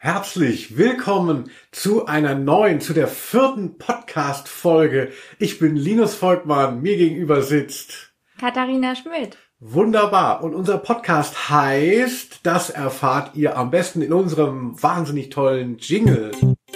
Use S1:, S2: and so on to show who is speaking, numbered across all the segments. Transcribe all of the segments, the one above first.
S1: Herzlich willkommen zu der 4. Podcast-Folge. Ich bin Linus Volkmann, mir gegenüber sitzt
S2: Katharina Schmidt.
S1: Wunderbar. Und unser Podcast heißt, das erfahrt ihr am besten in unserem wahnsinnig tollen Jingle.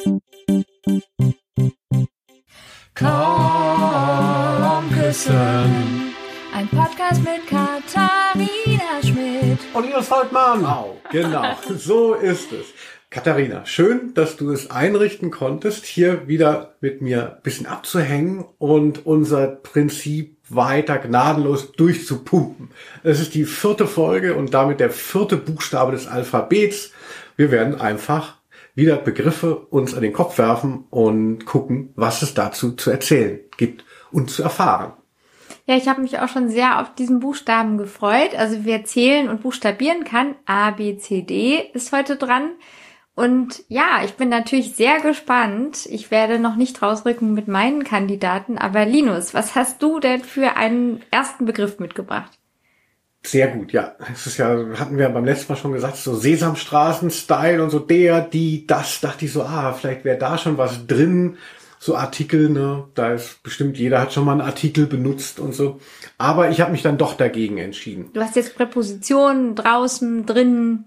S2: Komm küssen. Ein Podcast mit Katharina Schmidt.
S1: Und Linus Volkmann. Genau, so ist es. Katharina, schön, dass du es einrichten konntest, hier wieder mit mir ein bisschen abzuhängen und unser Prinzip weiter gnadenlos durchzupumpen. Es ist die 4. Folge und damit der 4. Buchstabe des Alphabets. Wir werden einfach wieder Begriffe uns an den Kopf werfen und gucken, was es dazu zu erzählen gibt und zu erfahren.
S2: Ja, ich habe mich auch schon sehr auf diesen Buchstaben gefreut. Also wer zählen und buchstabieren kann, A, B, C, D ist heute dran. Und ja, ich bin natürlich sehr gespannt. Ich werde noch nicht rausrücken mit meinen Kandidaten. Aber Linus, was hast du denn für einen ersten Begriff mitgebracht?
S1: Sehr gut, ja. Es ist ja, hatten wir beim letzten Mal schon gesagt, so Sesamstraßen-Style und so der, die, das, dachte ich so, vielleicht wäre da schon was drin. So Artikel, ne, da ist bestimmt, jeder hat schon mal einen Artikel benutzt und so. Aber ich habe mich dann doch dagegen entschieden.
S2: Du hast jetzt Präpositionen, draußen, drinnen.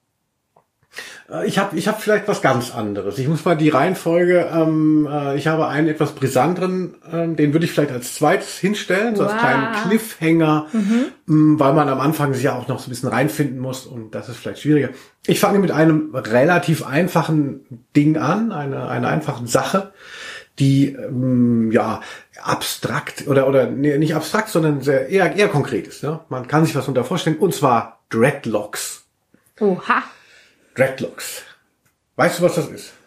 S1: Ich hab vielleicht was ganz anderes. Ich muss mal die Reihenfolge, ich habe einen etwas brisanteren, den würde ich vielleicht als zweites hinstellen, so als kleinen Cliffhanger, weil man am Anfang sich ja auch noch so ein bisschen reinfinden muss und das ist vielleicht schwieriger. Ich fange mit einem relativ einfachen Ding an, einer einfachen Sache, die abstrakt oder nee, nicht abstrakt, sondern eher konkret ist. Ja? Man kann sich was darunter vorstellen, und zwar Dreadlocks.
S2: Oha.
S1: Dreadlocks. Weißt du, was das ist?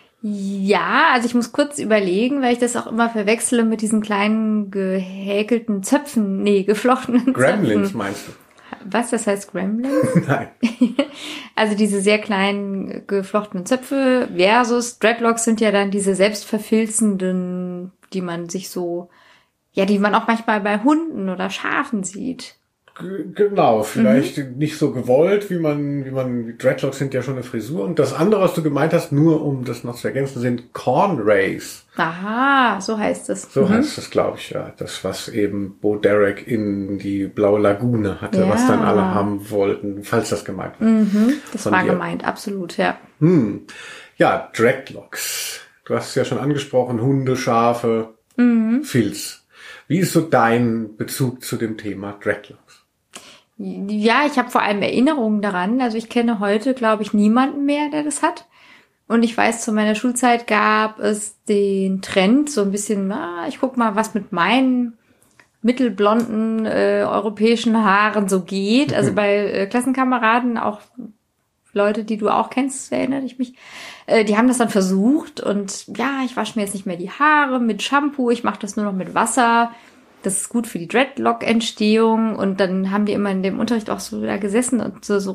S2: Ja, also ich muss kurz überlegen, weil ich das auch immer verwechsle mit diesen kleinen gehäkelten Zöpfen, geflochtenen
S1: Gremlins
S2: Zöpfen.
S1: Meinst du?
S2: Was, das heißt Gremlins?
S1: Nein.
S2: Also diese sehr kleinen geflochtenen Zöpfe versus Dreadlocks sind ja dann diese selbstverfilzenden, die man sich so, die man auch manchmal bei Hunden oder Schafen sieht.
S1: Genau, vielleicht nicht so gewollt, wie Dreadlocks sind ja schon eine Frisur. Und das andere, was du gemeint hast, nur um das noch zu ergänzen, sind Cornrays.
S2: Aha, so heißt es.
S1: So heißt es, glaube ich, ja. Das, was eben Bo Derek in die Blaue Lagune hatte, was dann alle haben wollten, falls das gemeint war.
S2: Das war gemeint, absolut, ja.
S1: Ja, Dreadlocks. Du hast es ja schon angesprochen, Hunde, Schafe, Filz. Wie ist so dein Bezug zu dem Thema Dreadlocks?
S2: Ja, ich habe vor allem Erinnerungen daran. Also ich kenne heute, glaube ich, niemanden mehr, der das hat. Und ich weiß, zu meiner Schulzeit gab es den Trend, so ein bisschen, ich guck mal, was mit meinen mittelblonden europäischen Haaren so geht. Also bei Klassenkameraden, auch Leute, die du auch kennst, erinnere ich mich, die haben das dann versucht. Und ja, ich wasche mir jetzt nicht mehr die Haare mit Shampoo, ich mache das nur noch mit Wasser. Das ist gut für die Dreadlock-Entstehung. Und dann haben die immer in dem Unterricht auch so da gesessen und so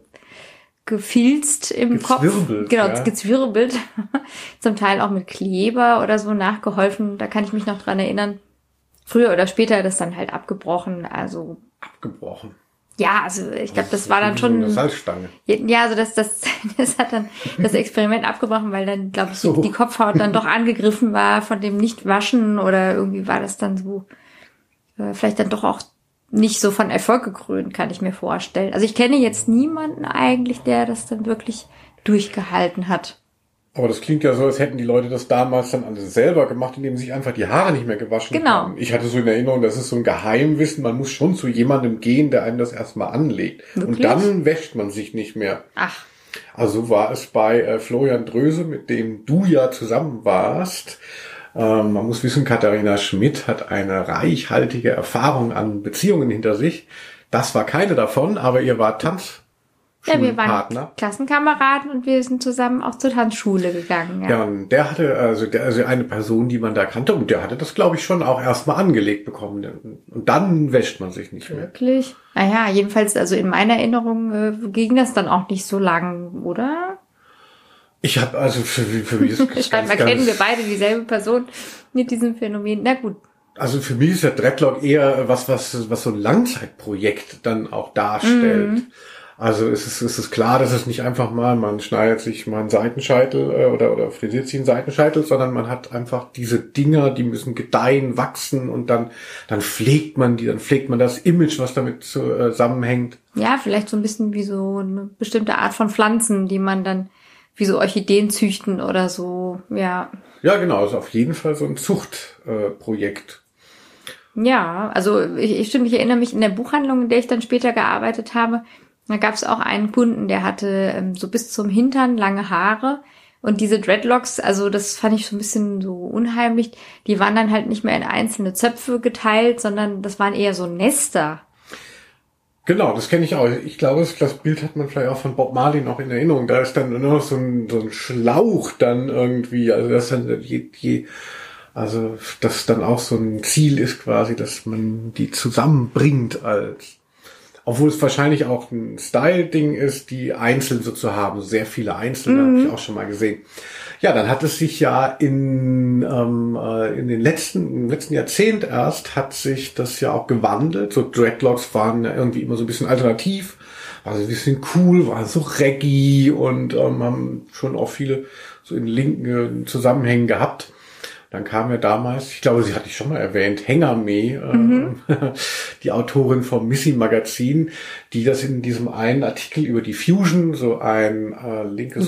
S2: rumgefilzt im Kopf. Genau, gezwirbelt. Zum Teil auch mit Kleber oder so nachgeholfen. Da kann ich mich noch dran erinnern. Früher oder später das dann halt abgebrochen. Also
S1: abgebrochen?
S2: Ja, also ich glaube, das war dann schon...
S1: Eine Salzstange.
S2: Ja, also das hat dann das Experiment abgebrochen, weil dann, glaube ich, die Kopfhaut dann doch angegriffen war von dem Nicht-Waschen oder irgendwie war das dann so... vielleicht dann doch auch nicht so von Erfolg gekrönt, kann ich mir vorstellen. Also ich kenne jetzt niemanden eigentlich, der das dann wirklich durchgehalten hat.
S1: Aber das klingt ja so, als hätten die Leute das damals dann alles selber gemacht, indem sie sich einfach die Haare nicht mehr gewaschen haben. Ich hatte so in Erinnerung, das ist so ein Geheimwissen, man muss schon zu jemandem gehen, der einem das erstmal anlegt. Wirklich? Und dann wäscht man sich nicht mehr.
S2: Ach.
S1: Also war es bei Florian Dröse, mit dem du ja zusammen warst. Man muss wissen, Katharina Schmidt hat eine reichhaltige Erfahrung an Beziehungen hinter sich. Das war keine davon, aber ihr wart
S2: wir waren Klassenkameraden und wir sind zusammen auch zur Tanzschule gegangen.
S1: Ja, und der hatte, also eine Person, die man da kannte, und der hatte das, glaube ich, schon auch erstmal angelegt bekommen. Und dann wäscht man sich nicht mehr.
S2: Wirklich? Naja, jedenfalls, also in meiner Erinnerung ging das dann auch nicht so lang, oder?
S1: Ich habe also für mich ist das
S2: scheinbar kennen wir beide dieselbe Person mit diesem Phänomen. Na gut.
S1: Also für mich ist der Dreadlock eher was so ein Langzeitprojekt dann auch darstellt. Also es ist klar, dass es nicht einfach mal, man schneidet sich mal einen Seitenscheitel oder frisiert sich einen Seitenscheitel, sondern man hat einfach diese Dinger, die müssen gedeihen, wachsen und dann pflegt man die, dann pflegt man das Image, was damit zusammenhängt.
S2: Ja, vielleicht so ein bisschen wie so eine bestimmte Art von Pflanzen, die man dann wie so Orchideen züchten oder so, ja.
S1: Ja, genau, ist auf jeden Fall so ein Zuchtprojekt.
S2: Ja, also ich erinnere mich in der Buchhandlung, in der ich dann später gearbeitet habe, da gab es auch einen Kunden, der hatte so bis zum Hintern lange Haare und diese Dreadlocks, also das fand ich so ein bisschen so unheimlich, die waren dann halt nicht mehr in einzelne Zöpfe geteilt, sondern das waren eher so Nester.
S1: Genau, das kenne ich auch. Ich glaube, das Bild hat man vielleicht auch von Bob Marley noch in Erinnerung. Da ist dann nur noch so ein Schlauch dann irgendwie, also das dann also das dann auch so ein Ziel ist quasi, dass man die zusammenbringt obwohl es wahrscheinlich auch ein Style-Ding ist, die einzeln so zu haben. Sehr viele einzelne, habe ich auch schon mal gesehen. Ja, dann hat es sich ja im letzten Jahrzehnt erst hat sich das ja auch gewandelt. So Dreadlocks waren ja irgendwie immer so ein bisschen alternativ, war so ein bisschen cool, war so Reggae und haben schon auch viele so in linken Zusammenhängen gehabt. Dann kam ja damals, ich glaube, sie hatte ich schon mal erwähnt, Hengame, die Autorin vom Missy Magazin, die das in diesem einen Artikel über die Fusion, so ein linkes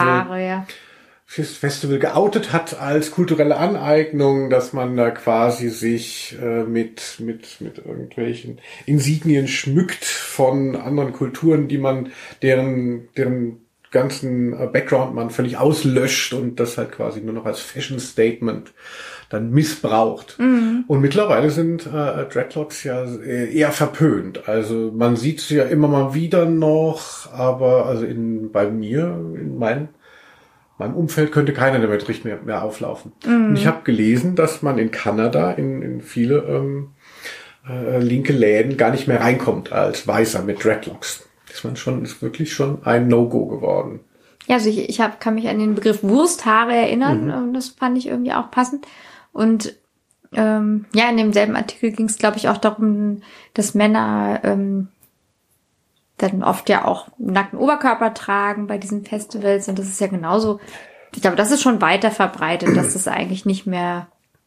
S1: Festival geoutet hat als kulturelle Aneignung, dass man da quasi sich mit irgendwelchen Insignien schmückt von anderen Kulturen, die man deren ganzen Background man völlig auslöscht und das halt quasi nur noch als Fashion Statement dann missbraucht. Und mittlerweile sind Dreadlocks ja eher verpönt. Also man sieht es ja immer mal wieder noch, aber also in meinem Umfeld könnte keiner damit richtig mehr auflaufen. Und ich habe gelesen, dass man in Kanada in viele linke Läden gar nicht mehr reinkommt als Weißer mit Dreadlocks. Ist wirklich schon ein No-Go geworden.
S2: Ja, also ich kann mich an den Begriff Wursthaare erinnern und das fand ich irgendwie auch passend. Und in demselben Artikel ging es, glaube ich, auch darum, dass Männer dann oft ja auch nackten Oberkörper tragen bei diesen Festivals und das ist ja genauso. Ich glaube, das ist schon weiter verbreitet, dass das eigentlich nicht mehr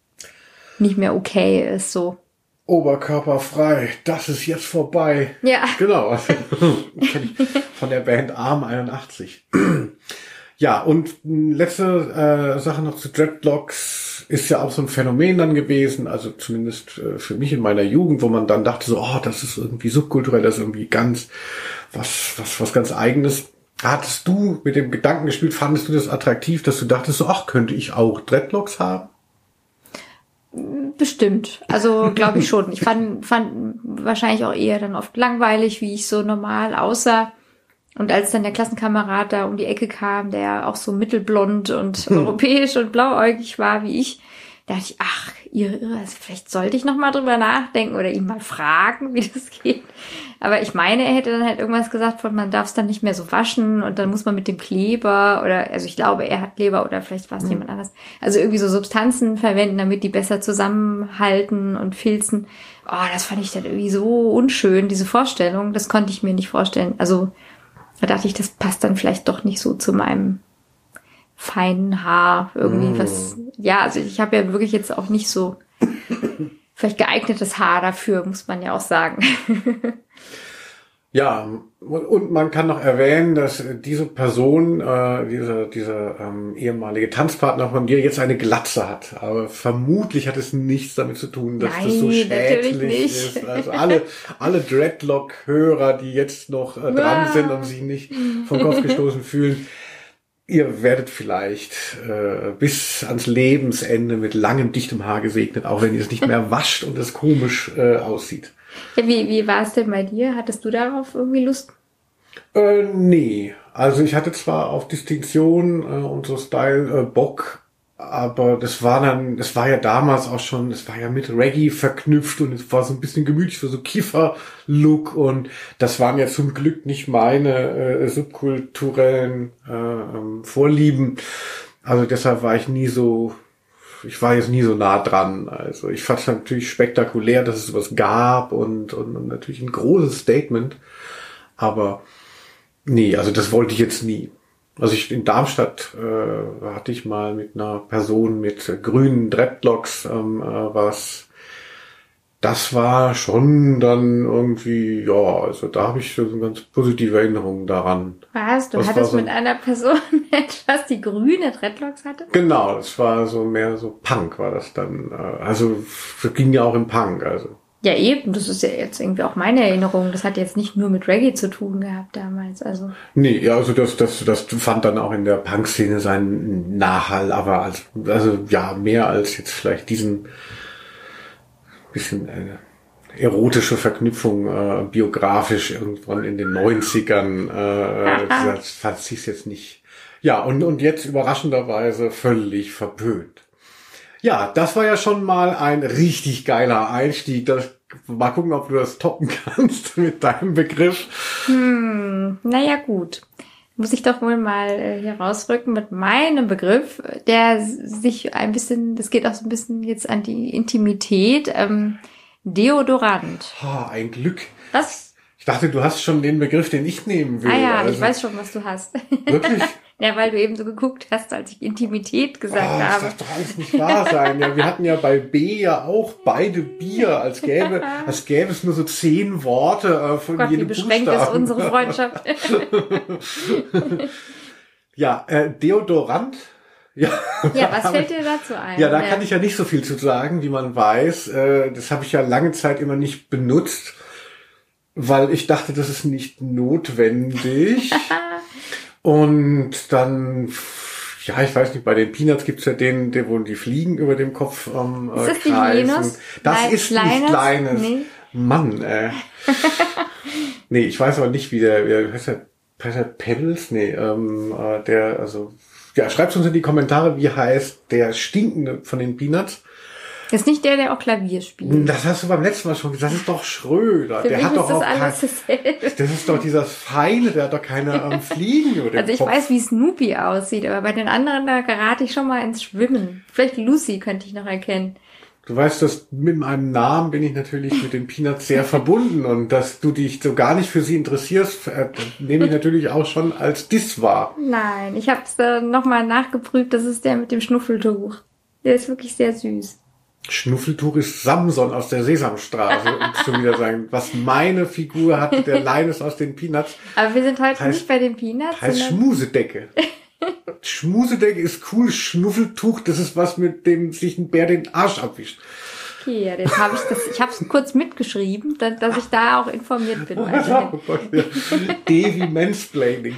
S2: okay ist, so.
S1: Oberkörperfrei, das ist jetzt vorbei.
S2: Ja.
S1: Genau. Kenn ich von der Band Arm 81. Ja, und letzte Sache noch zu Dreadlocks ist ja auch so ein Phänomen dann gewesen, also zumindest für mich in meiner Jugend, wo man dann dachte so, das ist irgendwie subkulturell, das ist irgendwie ganz was ganz Eigenes. Hattest du mit dem Gedanken gespielt, fandest du das attraktiv, dass du dachtest so, könnte ich auch Dreadlocks haben?
S2: Bestimmt. Also glaube ich schon. Ich fand wahrscheinlich auch eher dann oft langweilig, wie ich so normal aussah. Und als dann der Klassenkamerad da um die Ecke kam, der auch so mittelblond und europäisch und blauäugig war wie ich, dachte ich, also vielleicht sollte ich noch mal drüber nachdenken oder ihn mal fragen, wie das geht. Aber ich meine, er hätte dann halt irgendwas gesagt von, man darf es dann nicht mehr so waschen und dann muss man mit dem Kleber also ich glaube, er hat Kleber oder vielleicht war es jemand anders. Also irgendwie so Substanzen verwenden, damit die besser zusammenhalten und filzen. Das fand ich dann irgendwie so unschön, diese Vorstellung. Das konnte ich mir nicht vorstellen. Also da dachte ich, das passt dann vielleicht doch nicht so zu meinem feinen Haar irgendwie also ich habe ja wirklich jetzt auch nicht so vielleicht geeignetes Haar dafür, muss man ja auch sagen.
S1: Ja, und man kann noch erwähnen, dass diese Person, dieser ehemalige Tanzpartner von dir jetzt eine Glatze hat. Aber vermutlich hat es nichts damit zu tun, dass das so schädlich ist. Also alle Dreadlock-Hörer, die jetzt noch dran sind und sich nicht vom Kopf gestoßen fühlen, ihr werdet vielleicht bis ans Lebensende mit langem, dichtem Haar gesegnet, auch wenn ihr es nicht mehr wascht und es komisch aussieht.
S2: Ja, wie war es denn bei dir? Hattest du darauf irgendwie Lust?
S1: Nee. Also ich hatte zwar auf Distinktion und so Style Bock, aber das war ja damals auch schon, es war ja mit Reggae verknüpft und es war so ein bisschen gemütlich für so Kiefer-Look und das waren ja zum Glück nicht meine subkulturellen Vorlieben. Also deshalb war ich jetzt nie so nah dran. Also ich fand es natürlich spektakulär, dass es sowas gab und natürlich ein großes Statement. Aber Nee, also das wollte ich jetzt nie. Also in Darmstadt hatte ich mal mit einer Person mit grünen Dreadlocks was. Das war schon dann irgendwie, ja, also da habe ich so eine ganz positive Erinnerung daran.
S2: Was? Du
S1: Das
S2: hattest
S1: war
S2: mit einer Person etwas, die grüne Dreadlocks hatte?
S1: Genau, das war so mehr so Punk war das dann. Also das ging ja auch im Punk, also.
S2: Ja, eben. Das ist ja jetzt irgendwie auch meine Erinnerung. Das hat jetzt nicht nur mit Reggae zu tun gehabt damals. Also.
S1: Nee, ja, also das fand dann auch in der Punk-Szene seinen Nachhall, aber also ja, mehr als jetzt vielleicht diesen bisschen erotische Verknüpfung biografisch irgendwann in den 90ern. Das fand ich jetzt nicht. Ja, und jetzt überraschenderweise völlig verpönt. Ja, das war ja schon mal ein richtig geiler Einstieg. Mal gucken, ob du das toppen kannst mit deinem Begriff.
S2: Naja, gut. Muss ich doch wohl mal hier rausrücken mit meinem Begriff, der sich ein bisschen, das geht auch so ein bisschen jetzt an die Intimität, Deodorant.
S1: Ein Glück.
S2: Was?
S1: Ich dachte, du hast schon den Begriff, den ich nehmen will.
S2: Ah ja,
S1: also,
S2: ich weiß schon, was du hast.
S1: Wirklich?
S2: Ja, weil du eben so geguckt hast, als ich Intimität gesagt habe.
S1: Das darf doch alles nicht wahr sein. Ja, wir hatten ja bei B ja auch beide Bier, als gäbe es nur so 10 Worte von
S2: Gott,
S1: jedem
S2: wie beschränkt
S1: Buchstaben.
S2: ist unsere Freundschaft.
S1: Ja, Deodorant. Ja,
S2: was fällt dir dazu ein?
S1: Ja, da kann ich ja nicht so viel zu sagen, wie man weiß. Das habe ich ja lange Zeit immer nicht benutzt, weil ich dachte, das ist nicht notwendig. Und dann, ja, ich weiß nicht, bei den Peanuts gibt's ja den, wo die Fliegen über dem Kopf
S2: ist das
S1: kreisen.
S2: Die Linus?
S1: Das ist nicht Linus.
S2: Nee.
S1: Mann, nee, ich weiß aber nicht, wie heißt der Pebbles? Nee, schreibt uns in die Kommentare, wie heißt der Stinkende von den Peanuts.
S2: Das ist nicht der auch Klavier spielt.
S1: Das hast du beim letzten Mal schon gesagt. Das ist doch Schröder.
S2: Für
S1: Der
S2: mich
S1: hat doch
S2: ist das
S1: auch
S2: alles dasselbe.
S1: Das ist doch dieser Feine, der hat doch keine Fliegen über dem
S2: Also ich
S1: Kopf.
S2: weiß, wie Snoopy aussieht, aber bei den anderen, da gerate ich schon mal ins Schwimmen. Vielleicht Lucy könnte ich noch erkennen.
S1: Du weißt, dass mit meinem Namen bin ich natürlich mit den Peanuts sehr verbunden und dass du dich so gar nicht für sie interessierst, nehme ich natürlich auch schon als Diss wahr.
S2: Nein, ich habe es nochmal nachgeprüft. Das ist der mit dem Schnuffeltuch. Der ist wirklich sehr süß.
S1: Schnuffeltuch ist Samson aus der Sesamstraße, um schon wieder sagen, was meine Figur hat, der Linus aus den Peanuts.
S2: Aber wir sind heute nicht bei den Peanuts.
S1: Heißt Schmusedecke. Schmusedecke ist cool, Schnuffeltuch, das ist was, mit dem sich ein Bär den Arsch abwischt.
S2: Okay, ja, jetzt habe ich es kurz mitgeschrieben, dass ich da auch informiert bin.
S1: Oh Gott, ja. D wie Mansplaining.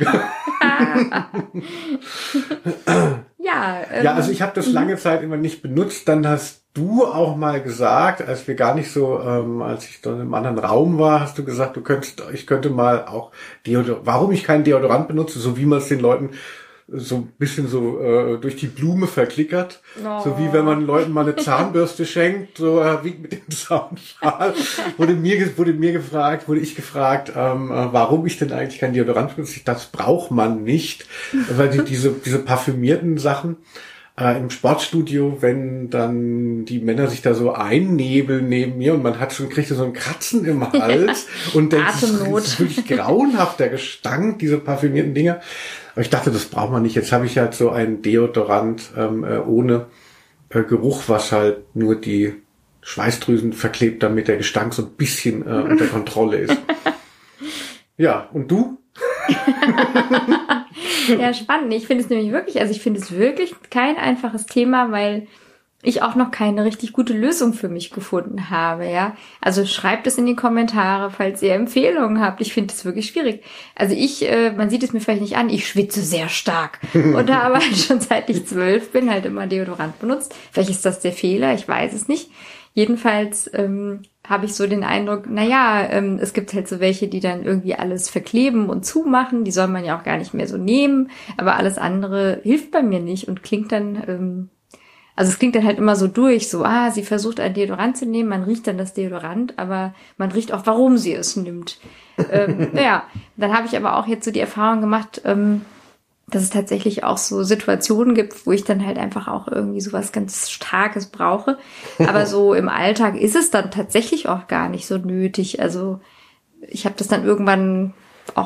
S1: Ja, also ich habe das lange Zeit immer nicht benutzt. Dann hast du auch mal gesagt, als wir gar nicht so, als ich dann im anderen Raum war, hast du gesagt, ich könnte mal auch warum ich keinen Deodorant benutze, so wie man es den Leuten so ein bisschen so durch die Blume verklickert. Oh. So wie wenn man Leuten mal eine Zahnbürste schenkt, so wie mit dem Zaunpfahl. wurde ich gefragt, warum ich denn eigentlich kein Deodorant benutze. Das braucht man nicht, weil diese parfümierten Sachen im Sportstudio, wenn dann die Männer sich da so einnebeln neben mir und man kriegt so ein Kratzen im Hals und denkt, das ist wirklich grauenhaft, der Gestank, diese parfümierten Dinger. Aber ich dachte, das braucht man nicht. Jetzt habe ich halt so ein Deodorant ohne Geruch, was halt nur die Schweißdrüsen verklebt, damit der Gestank so ein bisschen unter Kontrolle ist. Ja, und du?
S2: Ja, spannend. Ich finde es wirklich kein einfaches Thema, weil ich auch noch keine richtig gute Lösung für mich gefunden habe, ja. Also schreibt es in die Kommentare, falls ihr Empfehlungen habt. Ich finde es wirklich schwierig. Also man sieht es mir vielleicht nicht an, ich schwitze sehr stark und habe halt schon seit ich 12 bin halt immer Deodorant benutzt. Vielleicht ist das der Fehler, ich weiß es nicht. Jedenfalls habe ich so den Eindruck, es gibt halt so welche, die dann irgendwie alles verkleben und zumachen. Die soll man ja auch gar nicht mehr so nehmen. Aber alles andere hilft bei mir nicht und klingt dann, es klingt dann halt immer so durch, so, sie versucht ein Deodorant zu nehmen, man riecht dann das Deodorant, aber man riecht auch, warum sie es nimmt. Dann habe ich aber auch jetzt so die Erfahrung gemacht, dass es tatsächlich auch so Situationen gibt, wo ich dann halt einfach auch irgendwie sowas ganz Starkes brauche. Aber so im Alltag ist es dann tatsächlich auch gar nicht so nötig. Also ich habe das dann irgendwann auch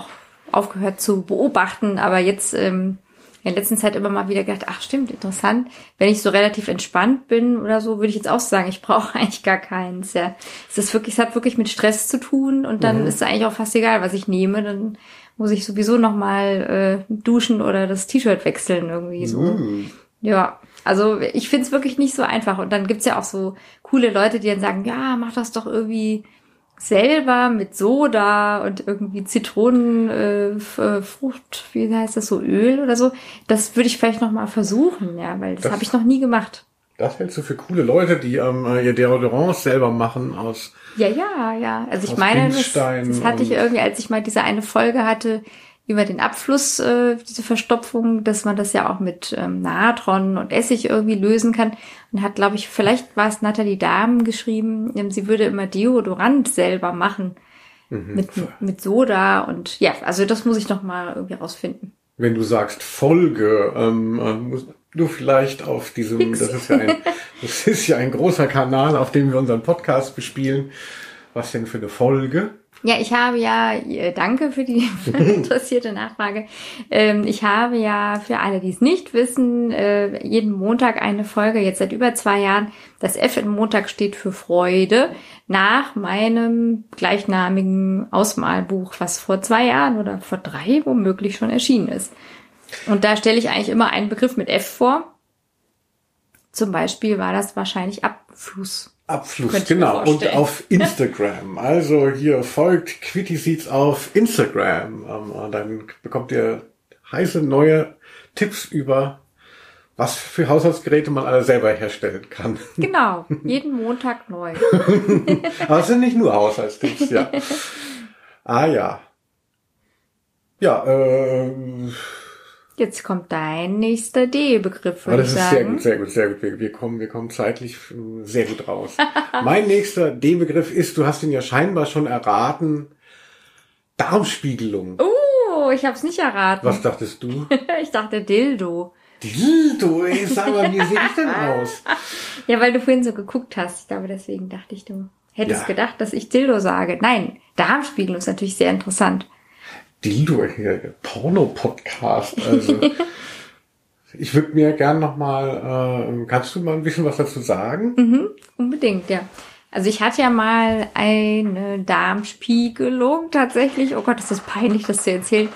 S2: aufgehört zu beobachten, aber jetzt in der letzten Zeit immer mal wieder gedacht, ach stimmt, interessant. Wenn ich so relativ entspannt bin oder so, würde ich jetzt auch sagen, ich brauche eigentlich gar keins. Ja, es hat wirklich mit Stress zu tun und dann ist es eigentlich auch fast egal, was ich nehme. Dann muss ich sowieso nochmal duschen oder das T-Shirt wechseln irgendwie so. Ja, also ich finde es wirklich nicht so einfach. Und dann gibt's ja auch so coole Leute, die dann sagen, ja, mach das doch irgendwie selber mit Soda und irgendwie Zitronenfrucht, wie heißt das, so Öl oder so. Das würde ich vielleicht noch mal versuchen, ja, weil das habe ich noch nie gemacht.
S1: Das hältst du für coole Leute, die ihr Deodorant selber machen aus
S2: Ja. Also ich meine, das hatte ich irgendwie, als ich mal diese eine Folge hatte über den Abfluss, diese Verstopfung, dass man das ja auch mit Natron und Essig irgendwie lösen kann. Und hat, glaube ich, vielleicht war es Nathalie Dahm geschrieben, sie würde immer Deodorant selber machen mit Soda. Und ja, also das muss ich noch mal irgendwie rausfinden.
S1: Wenn du sagst Folge, musst du vielleicht auf diesem, das ist ja ein großer Kanal, auf dem wir unseren Podcast bespielen. Was denn für eine Folge?
S2: Ja, ich habe ja, danke für die interessierte Nachfrage. Ich habe ja, für alle, die es nicht wissen, jeden Montag eine Folge, jetzt seit über 2 Jahren. Das F in Montag steht für Freude, nach meinem gleichnamigen Ausmalbuch, was vor 2 Jahren oder vor 3 womöglich schon erschienen ist. Und da stelle ich eigentlich immer einen Begriff mit F vor. Zum Beispiel war das wahrscheinlich Abfluss,
S1: genau. Und auf Instagram. Also hier folgt Quitty Seeds auf Instagram. Dann bekommt ihr heiße neue Tipps über, was für Haushaltsgeräte man alle selber herstellen kann.
S2: Genau, jeden Montag neu.
S1: Aber es sind nicht nur Haushaltstipps, ja. Ja. Ja,
S2: Jetzt kommt dein nächster D-Begriff, würde ich sagen.
S1: Sehr gut. Wir kommen zeitlich sehr gut raus. Mein nächster D-Begriff ist, du hast ihn ja scheinbar schon erraten, Darmspiegelung.
S2: Oh, ich hab's nicht erraten.
S1: Was dachtest du?
S2: Ich dachte Dildo.
S1: Dildo, ey, sag mal, wie sehe ich denn aus?
S2: Ja, weil du vorhin so geguckt hast. Ich glaube, deswegen dachte ich, du hättest gedacht, dass ich Dildo sage. Nein, Darmspiegelung ist natürlich sehr interessant.
S1: Dildo, hier, Porno-Podcast, also. Ich würde mir gern nochmal, kannst du mal ein bisschen was dazu sagen?
S2: Unbedingt, ja. Also ich hatte ja mal eine Darmspiegelung tatsächlich. Oh Gott, ist das peinlich, das zu erzählen.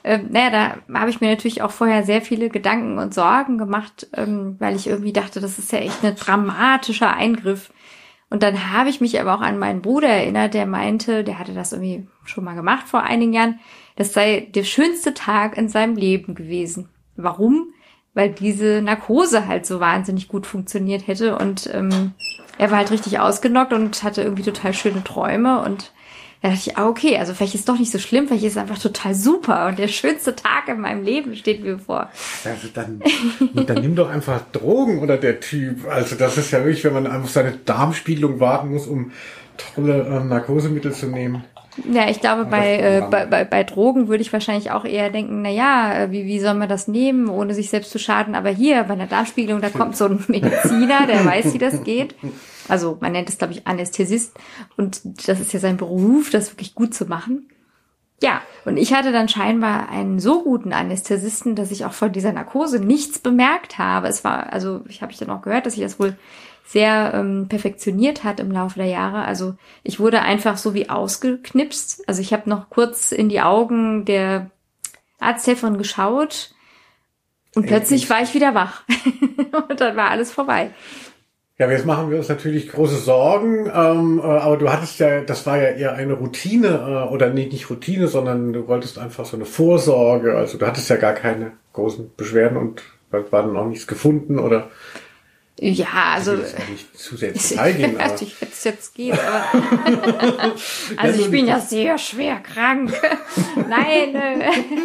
S2: Da habe ich mir natürlich auch vorher sehr viele Gedanken und Sorgen gemacht, weil ich irgendwie dachte, das ist ja echt ein dramatischer Eingriff. Und dann habe ich mich aber auch an meinen Bruder erinnert, der meinte, der hatte das irgendwie schon mal gemacht vor einigen Jahren, das sei der schönste Tag in seinem Leben gewesen. Warum? Weil diese Narkose halt so wahnsinnig gut funktioniert hätte und er war halt richtig ausgenockt und hatte irgendwie total schöne Träume und da dachte ich, okay, also vielleicht ist es doch nicht so schlimm, vielleicht ist es einfach total super und der schönste Tag in meinem Leben steht mir bevor.
S1: Also dann nimm doch einfach Drogen oder der Typ. Also das ist ja wirklich, wenn man auf seine Darmspiegelung warten muss, um tolle Narkosemittel zu nehmen.
S2: Ja, ich glaube, bei Drogen würde ich wahrscheinlich auch eher denken, wie soll man das nehmen, ohne sich selbst zu schaden? Aber hier, bei einer Darmspiegelung, da kommt so ein Mediziner, der weiß, wie das geht. Also, man nennt es, glaube ich, Anästhesist. Und das ist ja sein Beruf, das wirklich gut zu machen. Ja, und ich hatte dann scheinbar einen so guten Anästhesisten, dass ich auch von dieser Narkose nichts bemerkt habe. Ich habe dann auch gehört, dass ich das wohl sehr perfektioniert hat im Laufe der Jahre. Also ich wurde einfach so wie ausgeknipst. Also ich habe noch kurz in die Augen der Arzthelferin geschaut und plötzlich war ich wieder wach. Und dann war alles vorbei.
S1: Ja, jetzt machen wir uns natürlich große Sorgen, aber du hattest ja, das war ja eher eine Routine, oder nicht Routine, sondern du wolltest einfach so eine Vorsorge. Also du hattest ja gar keine großen Beschwerden und war dann auch nichts gefunden, oder?
S2: Ja, also
S1: ich will das nicht zu sehr ins Detail gehen, aber
S2: ich hätte es jetzt geht, aber also ich bin ja sehr schwer krank. Nein.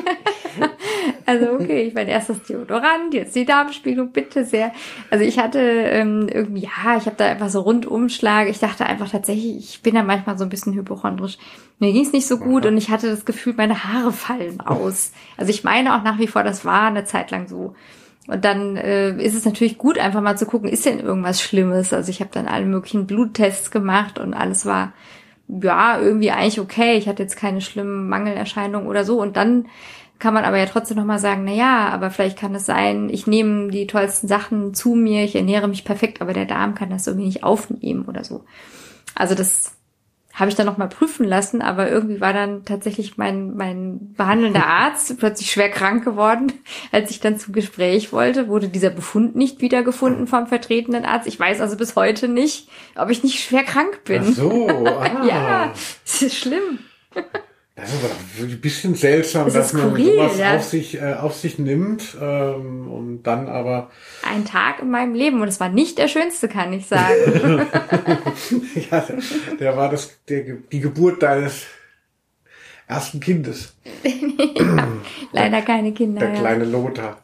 S2: Also okay, ich mein erstes Deodorant, jetzt die Darmspiegelung, bitte sehr. Also ich hatte irgendwie, ich habe da einfach so Rundumschlag. Ich dachte einfach tatsächlich, ich bin da manchmal so ein bisschen hypochondrisch. Mir ging es nicht so gut und ich hatte das Gefühl, meine Haare fallen aus. Also ich meine auch nach wie vor, das war eine Zeit lang so. Und dann ist es natürlich gut, einfach mal zu gucken, ist denn irgendwas Schlimmes? Also ich habe dann alle möglichen Bluttests gemacht und alles war ja, irgendwie eigentlich okay. Ich hatte jetzt keine schlimmen Mangelerscheinungen oder so. Und dann kann man aber ja trotzdem nochmal sagen, na ja, aber vielleicht kann es sein, ich nehme die tollsten Sachen zu mir, ich ernähre mich perfekt, aber der Darm kann das irgendwie nicht aufnehmen oder so. Also das habe ich dann nochmal prüfen lassen, aber irgendwie war dann tatsächlich mein behandelnder Arzt plötzlich schwer krank geworden. Als ich dann zum Gespräch wollte, wurde dieser Befund nicht wiedergefunden vom vertretenden Arzt. Ich weiß also bis heute nicht, ob ich nicht schwer krank bin.
S1: Ach so,
S2: Ja, das ist schlimm.
S1: Das ist aber doch ein bisschen seltsam,
S2: Das
S1: dass
S2: ist
S1: man
S2: skurril,
S1: sowas
S2: ja.
S1: auf sich nimmt und dann aber...
S2: Ein Tag in meinem Leben und es war nicht der schönste, kann ich sagen.
S1: Ja, der war die Geburt deines ersten Kindes.
S2: Ja, leider keine Kinder.
S1: Der kleine Lothar.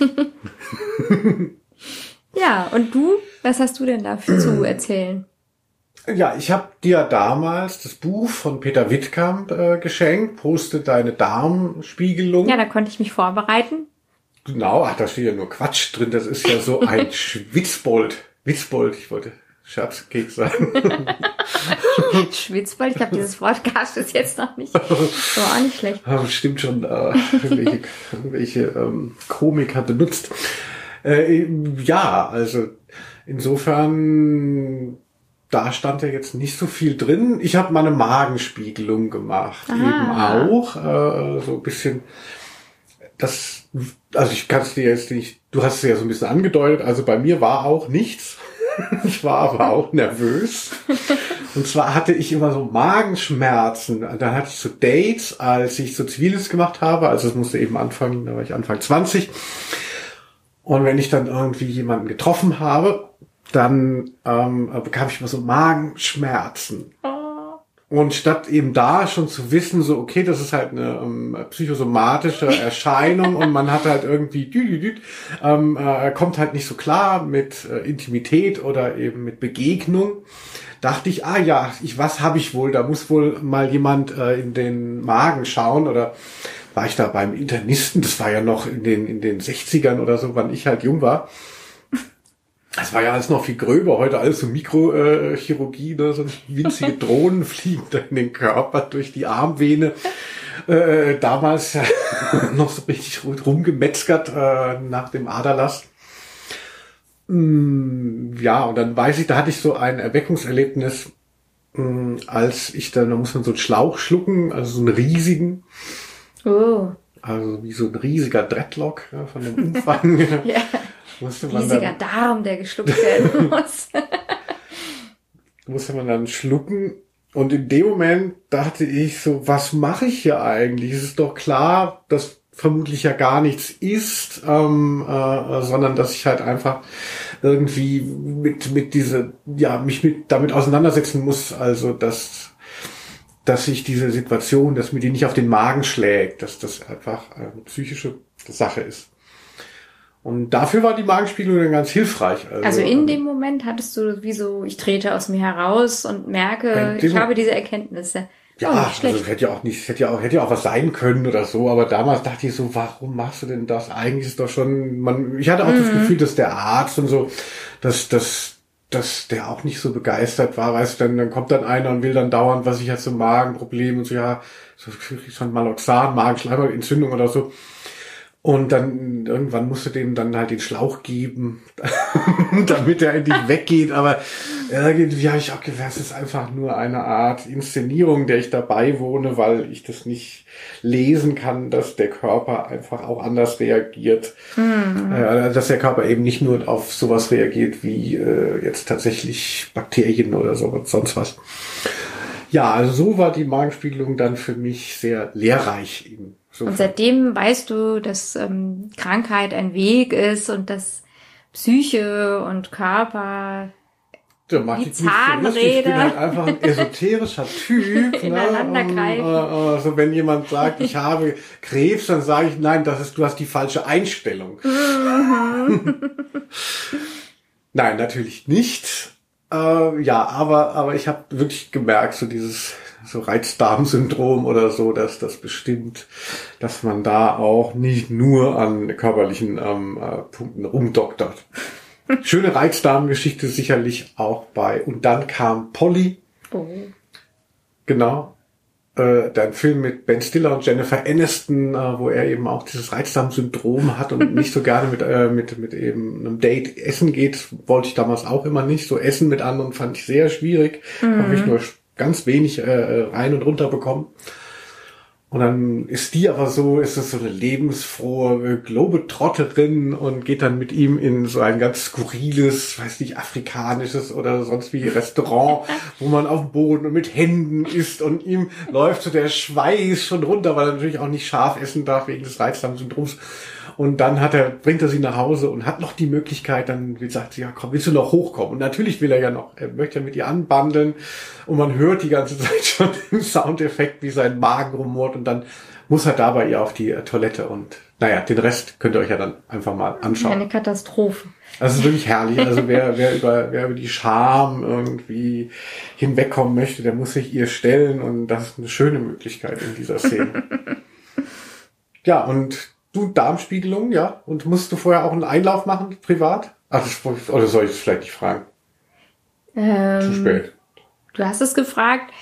S2: Ja, und du? Was hast du denn dafür zu erzählen?
S1: Ja, ich habe dir damals das Buch von Peter Wittkamp geschenkt, Poste deine Darmspiegelung.
S2: Ja, da konnte ich mich vorbereiten.
S1: Genau, ach, da steht ja nur Quatsch drin, das ist ja so ein Schwitzbold. Witzbold, ich wollte Scherzkeks sagen.
S2: Schwitzbold, ich habe dieses Podcast bis jetzt noch nicht. So, auch nicht schlecht.
S1: Stimmt schon, irgendwelche Komiker benutzt. Ja, also insofern... Da stand ja jetzt nicht so viel drin. Ich habe mal eine Magenspiegelung gemacht, eben auch. So ein bisschen, also ich kann es dir jetzt nicht, du hast es ja so ein bisschen angedeutet, also bei mir war auch nichts. Ich war aber auch nervös. Und zwar hatte ich immer so Magenschmerzen. Dann hatte ich so Dates, als ich so Zivildienst gemacht habe. Also es musste eben anfangen, da war ich Anfang 20. Und wenn ich dann irgendwie jemanden getroffen habe, dann bekam ich immer so Magenschmerzen. Und statt eben da schon zu wissen, so okay, das ist halt eine psychosomatische Erscheinung und man hat halt irgendwie kommt halt nicht so klar mit Intimität oder eben mit Begegnung, dachte ich, was habe ich wohl? Da muss wohl mal jemand in den Magen schauen oder war ich da beim Internisten? Das war ja noch in den 60ern oder so, wann ich halt jung war. Das war ja alles noch viel gröber, heute alles so Mikrochirurgie, ne? So winzige Drohnen fliegen da in den Körper durch die Armvene. Damals noch so richtig rumgemetzgert nach dem Aderlass. Ja, und dann weiß ich, da hatte ich so ein Erweckungserlebnis, als ich da muss man so einen Schlauch schlucken, also so einen riesigen.
S2: Oh.
S1: Also wie so ein riesiger Dreadlock von dem Umfang.
S2: Ja. Riesiger Darm, der geschluckt werden muss.
S1: Musste man dann schlucken. Und in dem Moment dachte ich so, was mache ich hier eigentlich? Es ist doch klar, dass vermutlich ja gar nichts ist, sondern dass ich halt einfach irgendwie mich damit auseinandersetzen muss, also dass sich diese Situation, dass mir die nicht auf den Magen schlägt, dass das einfach eine psychische Sache ist. Und dafür war die Magenspiegelung dann ganz hilfreich.
S2: Also in dem Moment hattest du wie so, ich trete aus mir heraus und merke, ich habe diese Erkenntnisse.
S1: Ja, also es hätte ja auch was sein können oder so, aber damals dachte ich so, warum machst du denn das? Eigentlich ist doch schon, ich hatte auch das Gefühl, dass der Arzt und so, dass der auch nicht so begeistert war, weißt du, dann kommt dann einer und will dann dauernd, was ich hatte, so Magenprobleme und so, ja, so schon Maloxan, Magenschleimhautentzündung oder so. Und dann irgendwann musste dem dann halt den Schlauch geben, damit er endlich weggeht. Aber irgendwie habe ich auch gedacht, es ist einfach nur eine Art Inszenierung, der ich dabei wohne, weil ich das nicht lesen kann, dass der Körper einfach auch anders reagiert. Dass der Körper eben nicht nur auf sowas reagiert wie jetzt tatsächlich Bakterien oder so, sonst was. Ja, also so war die Magenspiegelung dann für mich sehr lehrreich eben.
S2: Und seitdem weißt du, dass Krankheit ein Weg ist und dass Psyche und Körper wie Zahnräder.
S1: Ich bin halt einfach ein esoterischer Typ.
S2: Ineinander greifen.
S1: Also wenn jemand sagt, ich habe Krebs, dann sage ich, nein, du hast die falsche Einstellung. Nein, natürlich nicht. Ja, aber ich habe wirklich gemerkt, so dieses so Reizdarmsyndrom oder so, dass das bestimmt, dass man da auch nicht nur an körperlichen Punkten rumdoktert. Schöne Reizdarmgeschichte sicherlich auch bei. Und dann kam Polly. Oh. Genau. Dein Film mit Ben Stiller und Jennifer Aniston, wo er eben auch dieses Reizdarmsyndrom hat und nicht so gerne mit eben einem Date essen geht, wollte ich damals auch immer nicht. So Essen mit anderen fand ich sehr schwierig. Habe ich nur ganz wenig rein und runter bekommen. Und dann ist es so eine lebensfrohe Globetrotterin und geht dann mit ihm in so ein ganz skurriles, weiß nicht, afrikanisches oder sonst wie Restaurant, wo man auf dem Boden und mit Händen isst und ihm läuft so der Schweiß schon runter, weil er natürlich auch nicht scharf essen darf wegen des Reizdarmsyndroms. Und dann bringt er sie nach Hause und hat noch die Möglichkeit, dann sagt sie, ja komm, willst du noch hochkommen? Und natürlich will er ja noch, er möchte ja mit ihr anbandeln und man hört die ganze Zeit schon den Soundeffekt, wie sein Magen rumort und dann muss er da bei ihr auf die Toilette und naja, den Rest könnt ihr euch ja dann einfach mal anschauen.
S2: Eine Katastrophe.
S1: Das ist wirklich herrlich. Also wer über die Scham irgendwie hinwegkommen möchte, der muss sich ihr stellen und das ist eine schöne Möglichkeit in dieser Szene. Ja, und du Darmspiegelung, ja? Und musst du vorher auch einen Einlauf machen, privat? Oder soll ich es vielleicht nicht fragen? Zu spät.
S2: Du hast es gefragt.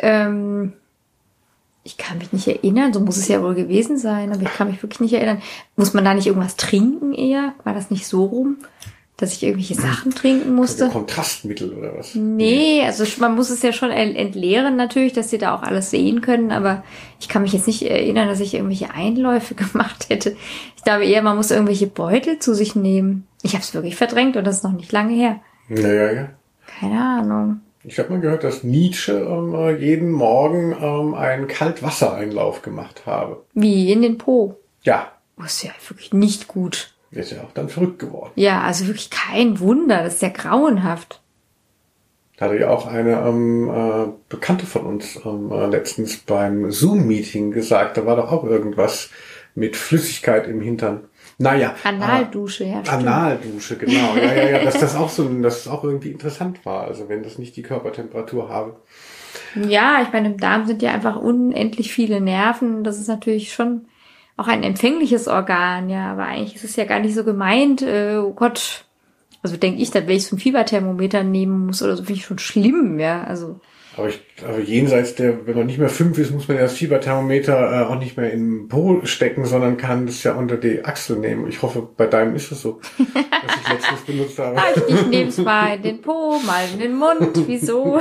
S2: Ich kann mich nicht erinnern, so muss es ja wohl gewesen sein, aber ich kann mich wirklich nicht erinnern. Muss man da nicht irgendwas trinken eher? War das nicht so rum, dass ich irgendwelche Sachen trinken musste?
S1: Also Kontrastmittel oder was?
S2: Nee, also man muss es ja schon entleeren natürlich, dass sie da auch alles sehen können, aber ich kann mich jetzt nicht erinnern, dass ich irgendwelche Einläufe gemacht hätte. Ich glaube eher, man muss irgendwelche Beutel zu sich nehmen. Ich habe es wirklich verdrängt und das ist noch nicht lange her.
S1: Ja.
S2: Keine Ahnung.
S1: Ich habe mal gehört, dass Nietzsche jeden Morgen einen Kaltwassereinlauf gemacht habe.
S2: Wie, in den Po?
S1: Ja.
S2: Das ist ja wirklich nicht gut.
S1: Ist ja auch dann verrückt geworden.
S2: Ja, also wirklich kein Wunder, das ist ja grauenhaft.
S1: Da hatte ja auch eine Bekannte von uns letztens beim Zoom-Meeting gesagt, da war doch auch irgendwas mit Flüssigkeit im Hintern. Naja.
S2: Analdusche, ja.
S1: Analdusche, genau. Ja. Dass das auch irgendwie interessant war. Also wenn das nicht die Körpertemperatur habe.
S2: Ja, ich meine, im Darm sind ja einfach unendlich viele Nerven. Das ist natürlich schon auch ein empfängliches Organ, ja. Aber eigentlich ist es ja gar nicht so gemeint. Oh Gott. Also denke ich, dass wenn ich so ein Fieberthermometer nehmen muss oder so, finde ich schon schlimm, ja. Also.
S1: Aber jenseits wenn man nicht mehr 5 ist, muss man ja das Fieberthermometer auch nicht mehr in den Po stecken, sondern kann das ja unter die Achsel nehmen. Ich hoffe, bei deinem ist es so, was ich letztens benutzt habe.
S2: Ich nehme es mal in den Po, mal in den Mund. Wieso?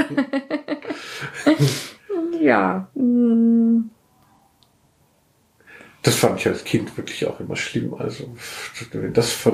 S2: Ja.
S1: Das fand ich als Kind wirklich auch immer schlimm. Also das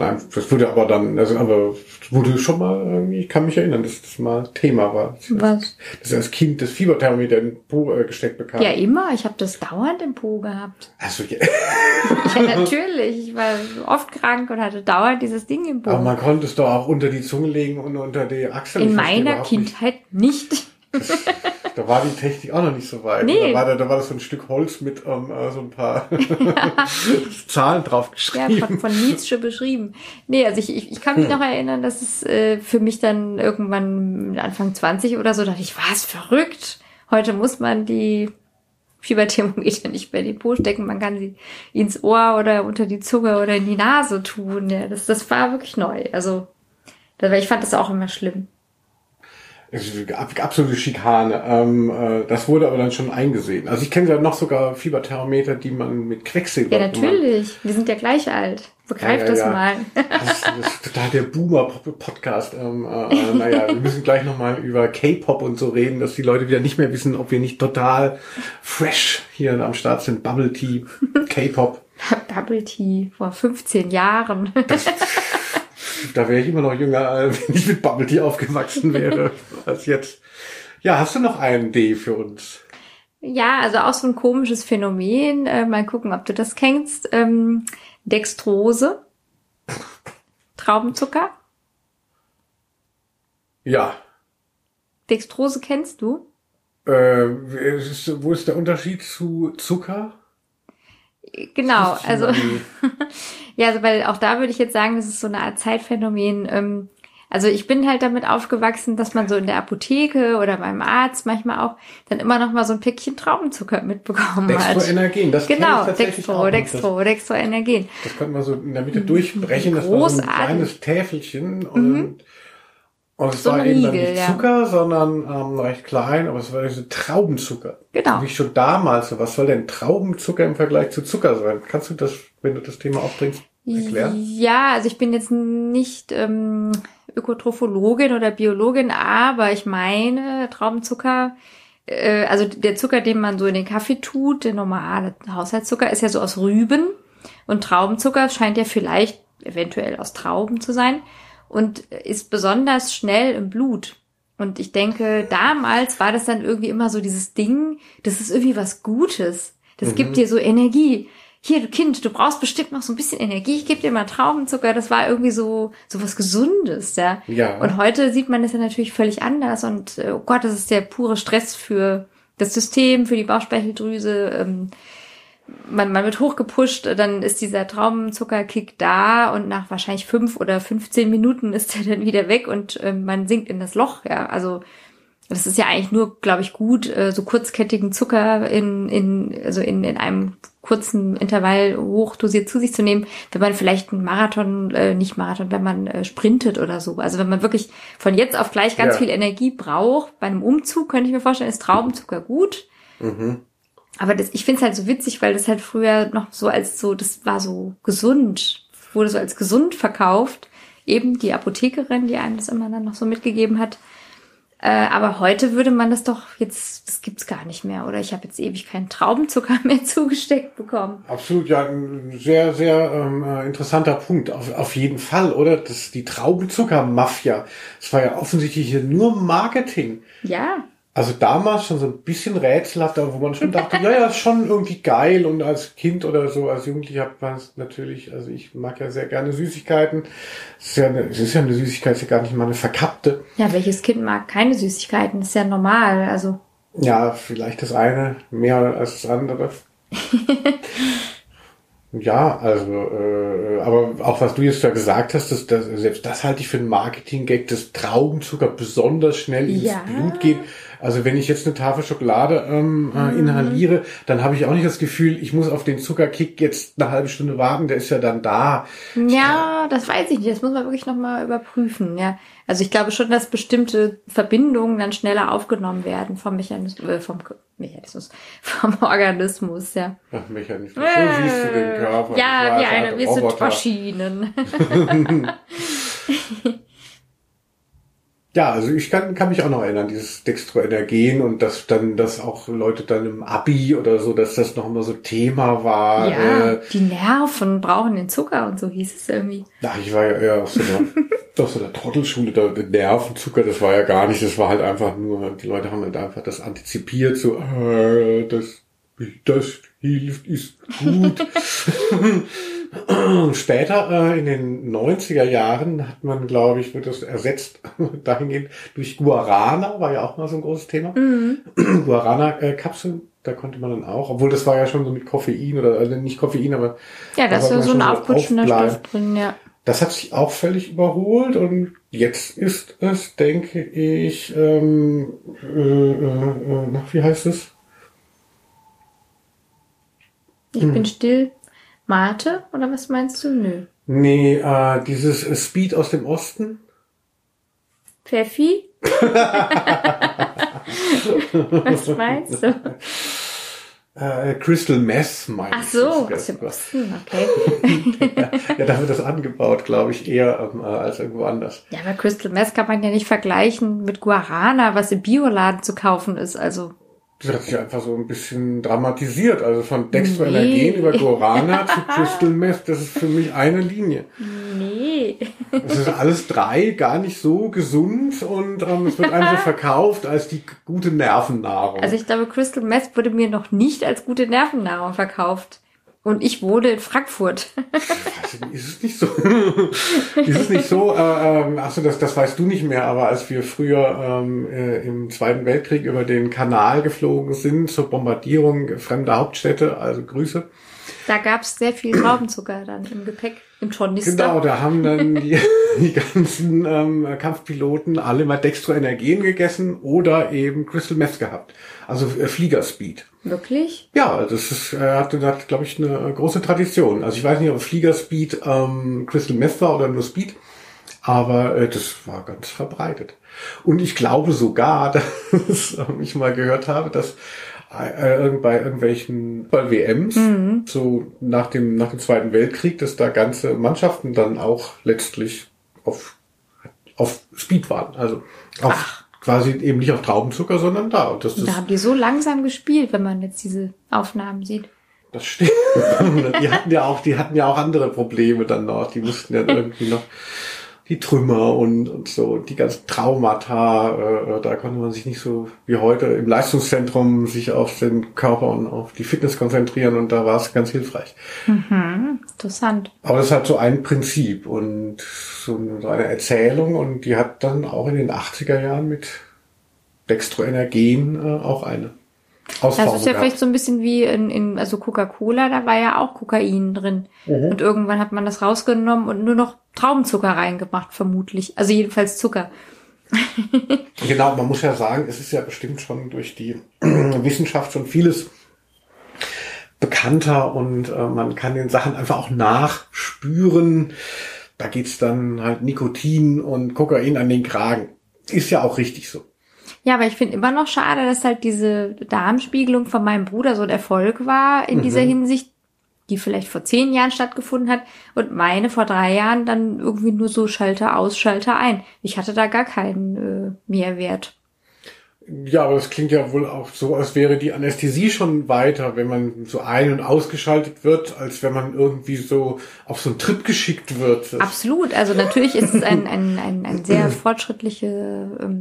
S1: wurde schon mal irgendwie, ich kann mich erinnern, dass das mal Thema war.
S2: Was?
S1: Dass als Kind das Fieberthermometer in den Po gesteckt bekam.
S2: Ja, immer. Ich habe das dauernd im Po gehabt.
S1: Also ja.
S2: Ja, natürlich. Ich war oft krank und hatte dauernd dieses Ding im Po.
S1: Aber man konnte es doch auch unter die Zunge legen und unter die Achsel.
S2: In meiner Kindheit nicht.
S1: Da war die Technik auch noch nicht so weit.
S2: Nee.
S1: Da war das so ein Stück Holz mit so ein paar Zahlen drauf geschrieben.
S2: Ja, von Nietzsche beschrieben. Nee, also ich kann mich noch erinnern, dass es für mich dann irgendwann Anfang 20 oder so, dachte ich, was, verrückt. Heute muss man die Fieberthermometer nicht mehr in den Po stecken. Man kann sie ins Ohr oder unter die Zunge oder in die Nase tun. Ja, das war wirklich neu. Also, ich fand das auch immer schlimm.
S1: Absolute Schikane. Das wurde aber dann schon eingesehen. Also ich kenne ja noch sogar Fieberthermometer, die man mit Quecksilber...
S2: Ja, natürlich. Wir sind ja gleich alt. Begreift das mal.
S1: Das ist total der Boomer-Podcast. Wir müssen gleich nochmal über K-Pop und so reden, dass die Leute wieder nicht mehr wissen, ob wir nicht total fresh hier am Start sind. Bubble Tea, K-Pop.
S2: Bubble Tea vor 15 Jahren.
S1: Da wäre ich immer noch jünger, wenn ich mit Bubble Tea aufgewachsen wäre, als jetzt. Ja, hast du noch einen D für uns?
S2: Ja, also auch so ein komisches Phänomen. Mal gucken, ob du das kennst. Dextrose. Traubenzucker.
S1: Ja.
S2: Dextrose kennst du?
S1: Wo ist der Unterschied zu Zucker?
S2: Genau, also ja, also weil auch da würde ich jetzt sagen, das ist so eine Art Zeitphänomen. Also ich bin halt damit aufgewachsen, dass man so in der Apotheke oder beim Arzt manchmal auch dann immer noch mal so ein Päckchen Traubenzucker mitbekommen hat.
S1: Dextroenergen, das
S2: genau,
S1: kenn ich tatsächlich auch.
S2: Dextroenergen.
S1: Das könnte man so in der Mitte durchbrechen. Das
S2: Großartig.
S1: war so ein kleines Täfelchen und Und es
S2: So ein
S1: war eben dann
S2: Riegel,
S1: nicht
S2: ja.
S1: Zucker, sondern recht klein, aber es war diese Traubenzucker.
S2: Genau.
S1: Nicht schon damals. Was soll denn Traubenzucker im Vergleich zu Zucker sein? Kannst du das, wenn du das Thema aufbringst, erklären?
S2: Ja, also ich bin jetzt nicht Ökotrophologin oder Biologin, aber ich meine, Traubenzucker, also der Zucker, den man so in den Kaffee tut, der normale Haushaltszucker, ist ja so aus Rüben. Und Traubenzucker scheint ja vielleicht eventuell aus Trauben zu sein und ist besonders schnell im Blut. Und ich denke, damals war das dann irgendwie immer so dieses Ding, das ist irgendwie was Gutes. Das gibt dir so Energie. Hier, du Kind, du brauchst bestimmt noch so ein bisschen Energie. Ich gebe dir mal Traubenzucker. Das war irgendwie so was Gesundes, ja.
S1: Ja.
S2: Und heute sieht man das ja natürlich völlig anders. Und oh Gott, das ist der pure Stress für das System, für die Bauchspeicheldrüse. Man wird hochgepusht, dann ist dieser Traubenzuckerkick da und nach wahrscheinlich 5 oder 15 Minuten ist er dann wieder weg und man sinkt in das Loch, ja. Also das ist ja eigentlich nur, glaube ich, gut, so kurzkettigen Zucker in einem kurzen Intervall hochdosiert zu sich zu nehmen, wenn man vielleicht einen wenn man sprintet oder so. Also wenn man wirklich von jetzt auf gleich ganz viel Energie braucht, bei einem Umzug könnte ich mir vorstellen, ist Traubenzucker gut. Aber ich finde es halt so witzig, weil das halt früher noch das war so gesund, wurde so als gesund verkauft. Eben die Apothekerin, die einem das immer dann noch so mitgegeben hat. Aber heute würde man das gibt's gar nicht mehr. Oder ich habe jetzt ewig keinen Traubenzucker mehr zugesteckt bekommen.
S1: Absolut, ja, ein sehr, sehr interessanter Punkt. Auf jeden Fall, oder? Die Traubenzucker-Mafia. Das war ja offensichtlich hier nur Marketing.
S2: Ja.
S1: Also damals schon so ein bisschen rätselhaft, aber wo man schon dachte, ja, ist schon irgendwie geil. Und als Kind oder so, als Jugendlicher hat man es natürlich, also ich mag ja sehr gerne Süßigkeiten. Es ist ja eine Süßigkeit, es ist ja gar nicht mal eine verkappte.
S2: Ja, welches Kind mag keine Süßigkeiten? Das ist ja normal, also.
S1: Ja, vielleicht das eine mehr als das andere. Ja, also, aber auch was du jetzt da gesagt hast, selbst das halte ich für einen Marketing-Gag, dass Traubenzucker besonders schnell ins Blut geht. Also wenn ich jetzt eine Tafel Schokolade inhaliere, dann habe ich auch nicht das Gefühl, ich muss auf den Zuckerkick jetzt eine halbe Stunde warten, der ist ja dann da.
S2: Ja, das weiß ich nicht, das muss man wirklich nochmal überprüfen, ja. Also ich glaube schon, dass bestimmte Verbindungen dann schneller aufgenommen werden vom Organismus, ja.
S1: Ach, Mechanismus, so siehst du den Körper.
S2: Ja, wir sind Maschinen.
S1: Ja, also ich kann mich auch noch erinnern, dieses Dextroenergen und dass auch Leute dann im Abi oder so, dass das noch immer so Thema war.
S2: Ja, die Nerven brauchen den Zucker und so hieß es irgendwie.
S1: Ja, ich war ja eher aus so einer Trottelschule, da Nervenzucker, das war ja gar nicht, das war halt einfach nur, die Leute haben halt einfach das antizipiert, so, das hilft, ist gut. Später, in den 90er Jahren hat man, glaube ich, wird das ersetzt dahingehend durch Guarana, war ja auch mal so ein großes Thema. Guarana-Kapseln, da konnte man dann auch, obwohl das war ja schon so mit Koffein also nicht Koffein, aber
S2: ja, das ist ja so ein aufputschender Stoff drin, ja.
S1: Das hat sich auch völlig überholt und jetzt ist es, denke ich, wie heißt es?
S2: Ich bin still. Mate? Oder was meinst du? Nö.
S1: Nee, dieses Speed aus dem Osten.
S2: Pfeffi? Was meinst du?
S1: Crystal Meth meinst du?
S2: Ach so, aus dem Osten, okay.
S1: Ja, da wird das angebaut, glaube ich, eher als irgendwo anders.
S2: Ja, aber Crystal Meth kann man ja nicht vergleichen mit Guarana, was im Bioladen zu kaufen ist, also.
S1: Das hat sich einfach so ein bisschen dramatisiert. Also von Dextroenergen über Guarana zu Crystal Meth, das ist für mich eine Linie.
S2: Nee.
S1: Das ist alles drei gar nicht so gesund und es wird einem so verkauft als die gute Nervennahrung.
S2: Also ich glaube, Crystal Meth wurde mir noch nicht als gute Nervennahrung verkauft. Und ich wohne in Frankfurt.
S1: Ist es nicht so? Ist es nicht so? Achso, das weißt du nicht mehr, aber als wir früher im Zweiten Weltkrieg über den Kanal geflogen sind zur Bombardierung fremder Hauptstädte, also Grüße.
S2: Da gab's sehr viel Traubenzucker dann im Gepäck, im Tornister.
S1: Genau, da haben dann die ganzen Kampfpiloten alle mal Dextroenergen gegessen oder eben Crystal Meth gehabt. Also Fliegerspeed.
S2: Wirklich?
S1: Ja, das hat glaube ich, eine große Tradition. Also ich weiß nicht, ob Fliegerspeed Crystal Meth war oder nur Speed. Aber das war ganz verbreitet. Und ich glaube sogar, dass ich mal gehört habe, dass bei irgendwelchen WMs, so nach dem Zweiten Weltkrieg, dass da ganze Mannschaften dann auch letztlich auf Speed waren. Also quasi eben nicht auf Traubenzucker, sondern da. Und
S2: da haben die so langsam gespielt, wenn man jetzt diese Aufnahmen sieht.
S1: Das stimmt. Die hatten ja auch andere Probleme dann noch. Die mussten ja irgendwie noch die Trümmer und so, die ganzen Traumata, da konnte man sich nicht so wie heute im Leistungszentrum sich auf den Körper und auf die Fitness konzentrieren und da war es ganz hilfreich.
S2: Interessant.
S1: Aber das ist halt so ein Prinzip und so eine Erzählung und die hat dann auch in den 80er Jahren mit Dextroenergen auch eine Ausformung.
S2: Das ist ja vielleicht so ein bisschen wie also Coca-Cola, da war ja auch Kokain drin. Und irgendwann hat man das rausgenommen und nur noch Traubenzucker reingemacht, vermutlich. Also jedenfalls Zucker.
S1: Genau, man muss ja sagen, es ist ja bestimmt schon durch die Wissenschaft schon vieles bekannter und man kann den Sachen einfach auch nachspüren. Da geht's dann halt Nikotin und Kokain an den Kragen. Ist ja auch richtig so.
S2: Ja, aber ich finde immer noch schade, dass halt diese Darmspiegelung von meinem Bruder so ein Erfolg war in dieser Hinsicht, die vielleicht vor 10 Jahren stattgefunden hat und meine vor 3 Jahren dann irgendwie nur so Schalter aus, Schalter ein. Ich hatte da gar keinen Mehrwert.
S1: Ja, aber das klingt ja wohl auch so, als wäre die Anästhesie schon weiter, wenn man so ein- und ausgeschaltet wird, als wenn man irgendwie so auf so einen Trip geschickt wird.
S2: Absolut, also natürlich ist es ein sehr fortschrittliche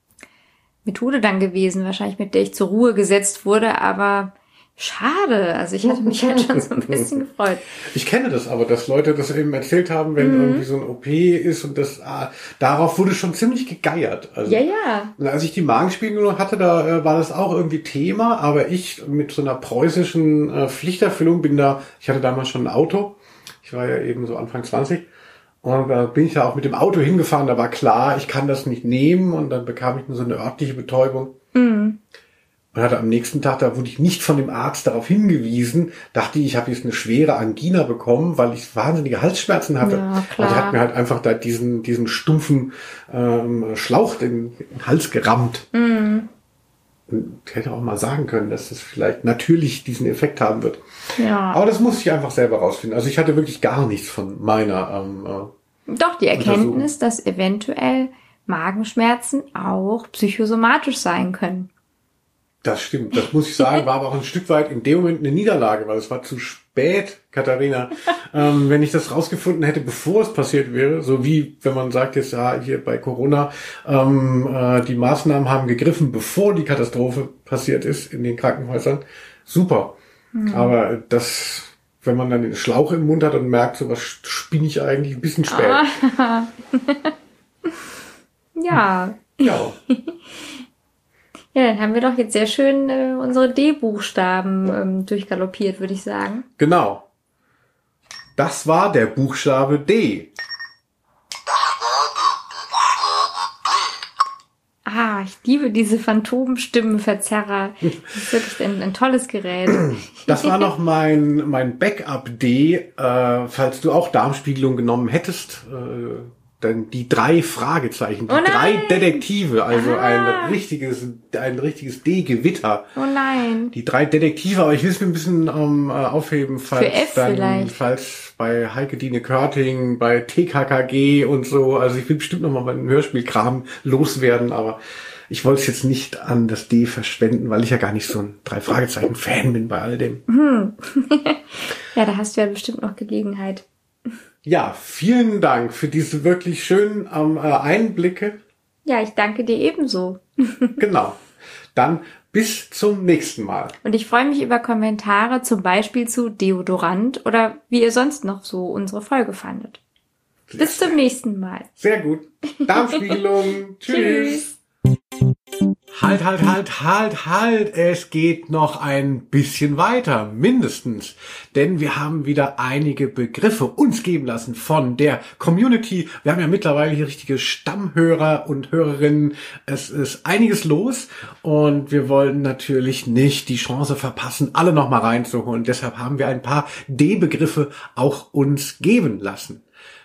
S2: Methode dann gewesen, wahrscheinlich mit der ich zur Ruhe gesetzt wurde, aber schade. Also ich hatte mich halt schon so ein bisschen gefreut.
S1: Ich kenne das aber, dass Leute das eben erzählt haben, wenn irgendwie so ein OP ist und das darauf wurde schon ziemlich gegeiert. Also,
S2: ja.
S1: Und als ich die Magenspiegelung hatte, da war das auch irgendwie Thema, aber ich mit so einer preußischen Pflichterfüllung ich hatte damals schon ein Auto. Ich war ja eben so Anfang 20. Und da bin ich ja auch mit dem Auto hingefahren, da war klar, ich kann das nicht nehmen und dann bekam ich nur so eine örtliche Betäubung. Und hatte am nächsten Tag, da wurde ich nicht von dem Arzt darauf hingewiesen, dachte ich habe jetzt eine schwere Angina bekommen, weil ich wahnsinnige Halsschmerzen hatte.
S2: Ja, klar.
S1: Und er hat mir halt einfach da diesen stumpfen Schlauch in den Hals gerammt. Und ich hätte auch mal sagen können, dass das vielleicht natürlich diesen Effekt haben wird.
S2: Ja.
S1: Aber das musste ich einfach selber rausfinden. Also ich hatte wirklich gar nichts von meiner
S2: Doch, die Erkenntnis, dass eventuell Magenschmerzen auch psychosomatisch sein können.
S1: Das stimmt, das muss ich sagen, war aber auch ein Stück weit in dem Moment eine Niederlage, weil es war zu spät, Katharina. Wenn ich das rausgefunden hätte, bevor es passiert wäre, so wie wenn man sagt jetzt, ja, hier bei Corona, die Maßnahmen haben gegriffen, bevor die Katastrophe passiert ist in den Krankenhäusern, super. Aber wenn man dann den Schlauch im Mund hat und merkt, so was spinne ich eigentlich, ein bisschen spät.
S2: Ja.
S1: Ja.
S2: Ja, dann haben wir doch jetzt sehr schön unsere D-Buchstaben durchgaloppiert, würde ich sagen.
S1: Genau. Das war der Buchstabe D.
S2: Ich liebe diese Phantomstimmenverzerrer. Das ist wirklich ein tolles Gerät.
S1: Das war noch mein Backup-D, falls du auch Darmspiegelung genommen hättest. Dann die 3 Fragezeichen, die 3 Detektive, also ein richtiges D-Gewitter.
S2: Oh nein.
S1: Die 3 Detektive, aber ich will es mir ein bisschen aufheben, falls bei Heike Dine Körting, bei TKKG und so, also ich will bestimmt noch mal meinen Hörspielkram loswerden, aber ich wollte es jetzt nicht an das D verschwenden, weil ich ja gar nicht so ein 3 Fragezeichen-Fan bin bei all dem.
S2: Ja, da hast du ja bestimmt noch Gelegenheit.
S1: Ja, vielen Dank für diese wirklich schönen Einblicke.
S2: Ja, ich danke dir ebenso.
S1: Genau. Dann bis zum nächsten Mal.
S2: Und ich freue mich über Kommentare, zum Beispiel zu Deodorant oder wie ihr sonst noch so unsere Folge fandet. Bis zum nächsten Mal.
S1: Sehr gut. Darmspiegelung. Tschüss. Halt. Es geht noch ein bisschen weiter, mindestens. Denn wir haben wieder einige Begriffe uns geben lassen von der Community. Wir haben ja mittlerweile hier richtige Stammhörer und Hörerinnen. Es ist einiges los und wir wollen natürlich nicht die Chance verpassen, alle nochmal reinzuholen. Deshalb haben wir ein paar D-Begriffe auch uns geben lassen.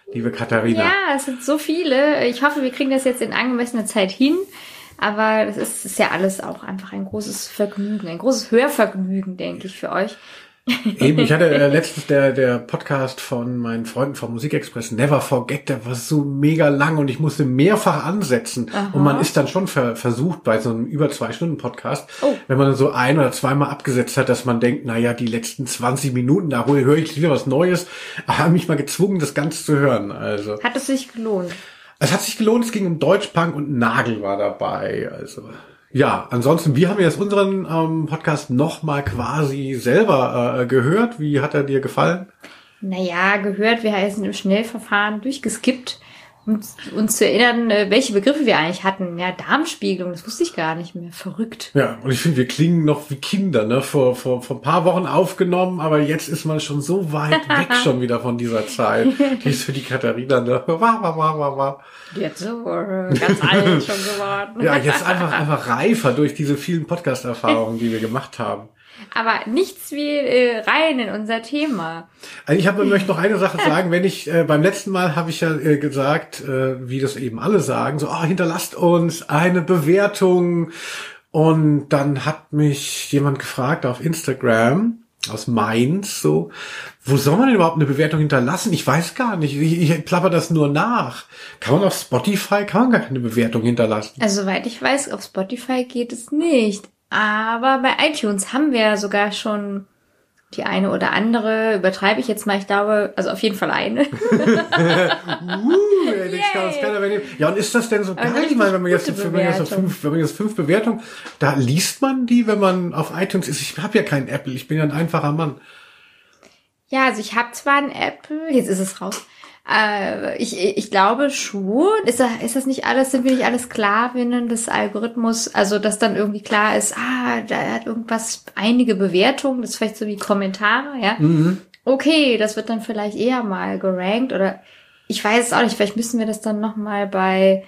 S1: liebe Katharina.
S2: Ja, es sind so viele. Ich hoffe, wir kriegen das jetzt in angemessener Zeit hin. Aber das ist ja alles auch einfach ein großes Vergnügen, ein großes Hörvergnügen, denke ich, für euch.
S1: Eben, ich hatte letztens der Podcast von meinen Freunden vom Musikexpress, Never Forget, der war so mega lang und ich musste mehrfach ansetzen.
S2: Aha.
S1: Und man ist dann schon versucht bei so einem über 2 Stunden Podcast, wenn man so 1 oder 2 Mal abgesetzt hat, dass man denkt, naja, die letzten 20 Minuten, da höre ich wieder was Neues, haben mich mal gezwungen, das Ganze zu hören. Also
S2: hat es sich gelohnt?
S1: Es hat sich gelohnt, es ging um Deutschpunk und Nagel war dabei, also... Ja, ansonsten, wie haben wir jetzt unseren Podcast nochmal quasi selber gehört? Wie hat er dir gefallen?
S2: Naja, gehört, wir heißen im Schnellverfahren durchgeskippt, um uns zu erinnern, welche Begriffe wir eigentlich hatten. Ja, Darmspiegelung, das wusste ich gar nicht mehr. Verrückt.
S1: Ja, und ich finde, wir klingen noch wie Kinder, ne? Vor ein paar Wochen aufgenommen, aber jetzt ist man schon so weit weg schon wieder von dieser Zeit. Die ist für die Katharina, ne?
S2: Jetzt so ganz alt schon geworden.
S1: Ja, jetzt einfach reifer durch diese vielen Podcast-Erfahrungen, die wir gemacht haben.
S2: Aber nichts wie rein in unser Thema.
S1: Also ich möchte noch eine Sache sagen, wenn ich beim letzten Mal habe ich ja gesagt, wie das eben alle sagen, so hinterlasst uns eine Bewertung, und dann hat mich jemand gefragt auf Instagram aus Mainz, so, wo soll man denn überhaupt eine Bewertung hinterlassen? Ich weiß gar nicht, ich plapper das nur nach. Kann man auf Spotify, kann man gar keine Bewertung hinterlassen?
S2: Also soweit ich weiß, auf Spotify geht es nicht. Aber bei iTunes haben wir ja sogar schon die eine oder andere, übertreibe ich jetzt mal, ich glaube, also auf jeden Fall eine.
S1: Ja, und ist das denn so geil? Ich meine, wenn man jetzt 5 Bewertungen, da liest man die, wenn man auf iTunes ist. Ich habe ja kein Apple, ich bin ja ein einfacher Mann.
S2: Ja, also ich habe zwar ein Apple, jetzt ist es raus. Ich glaube schon. Ist das nicht alles, sind wir nicht alle Sklavinnen des Algorithmus? Also, dass dann irgendwie klar ist, da hat irgendwas einige Bewertungen, das ist vielleicht so wie Kommentare, ja. Mhm. Okay, das wird dann vielleicht eher mal gerankt oder ich weiß es auch nicht, vielleicht müssen wir das dann nochmal bei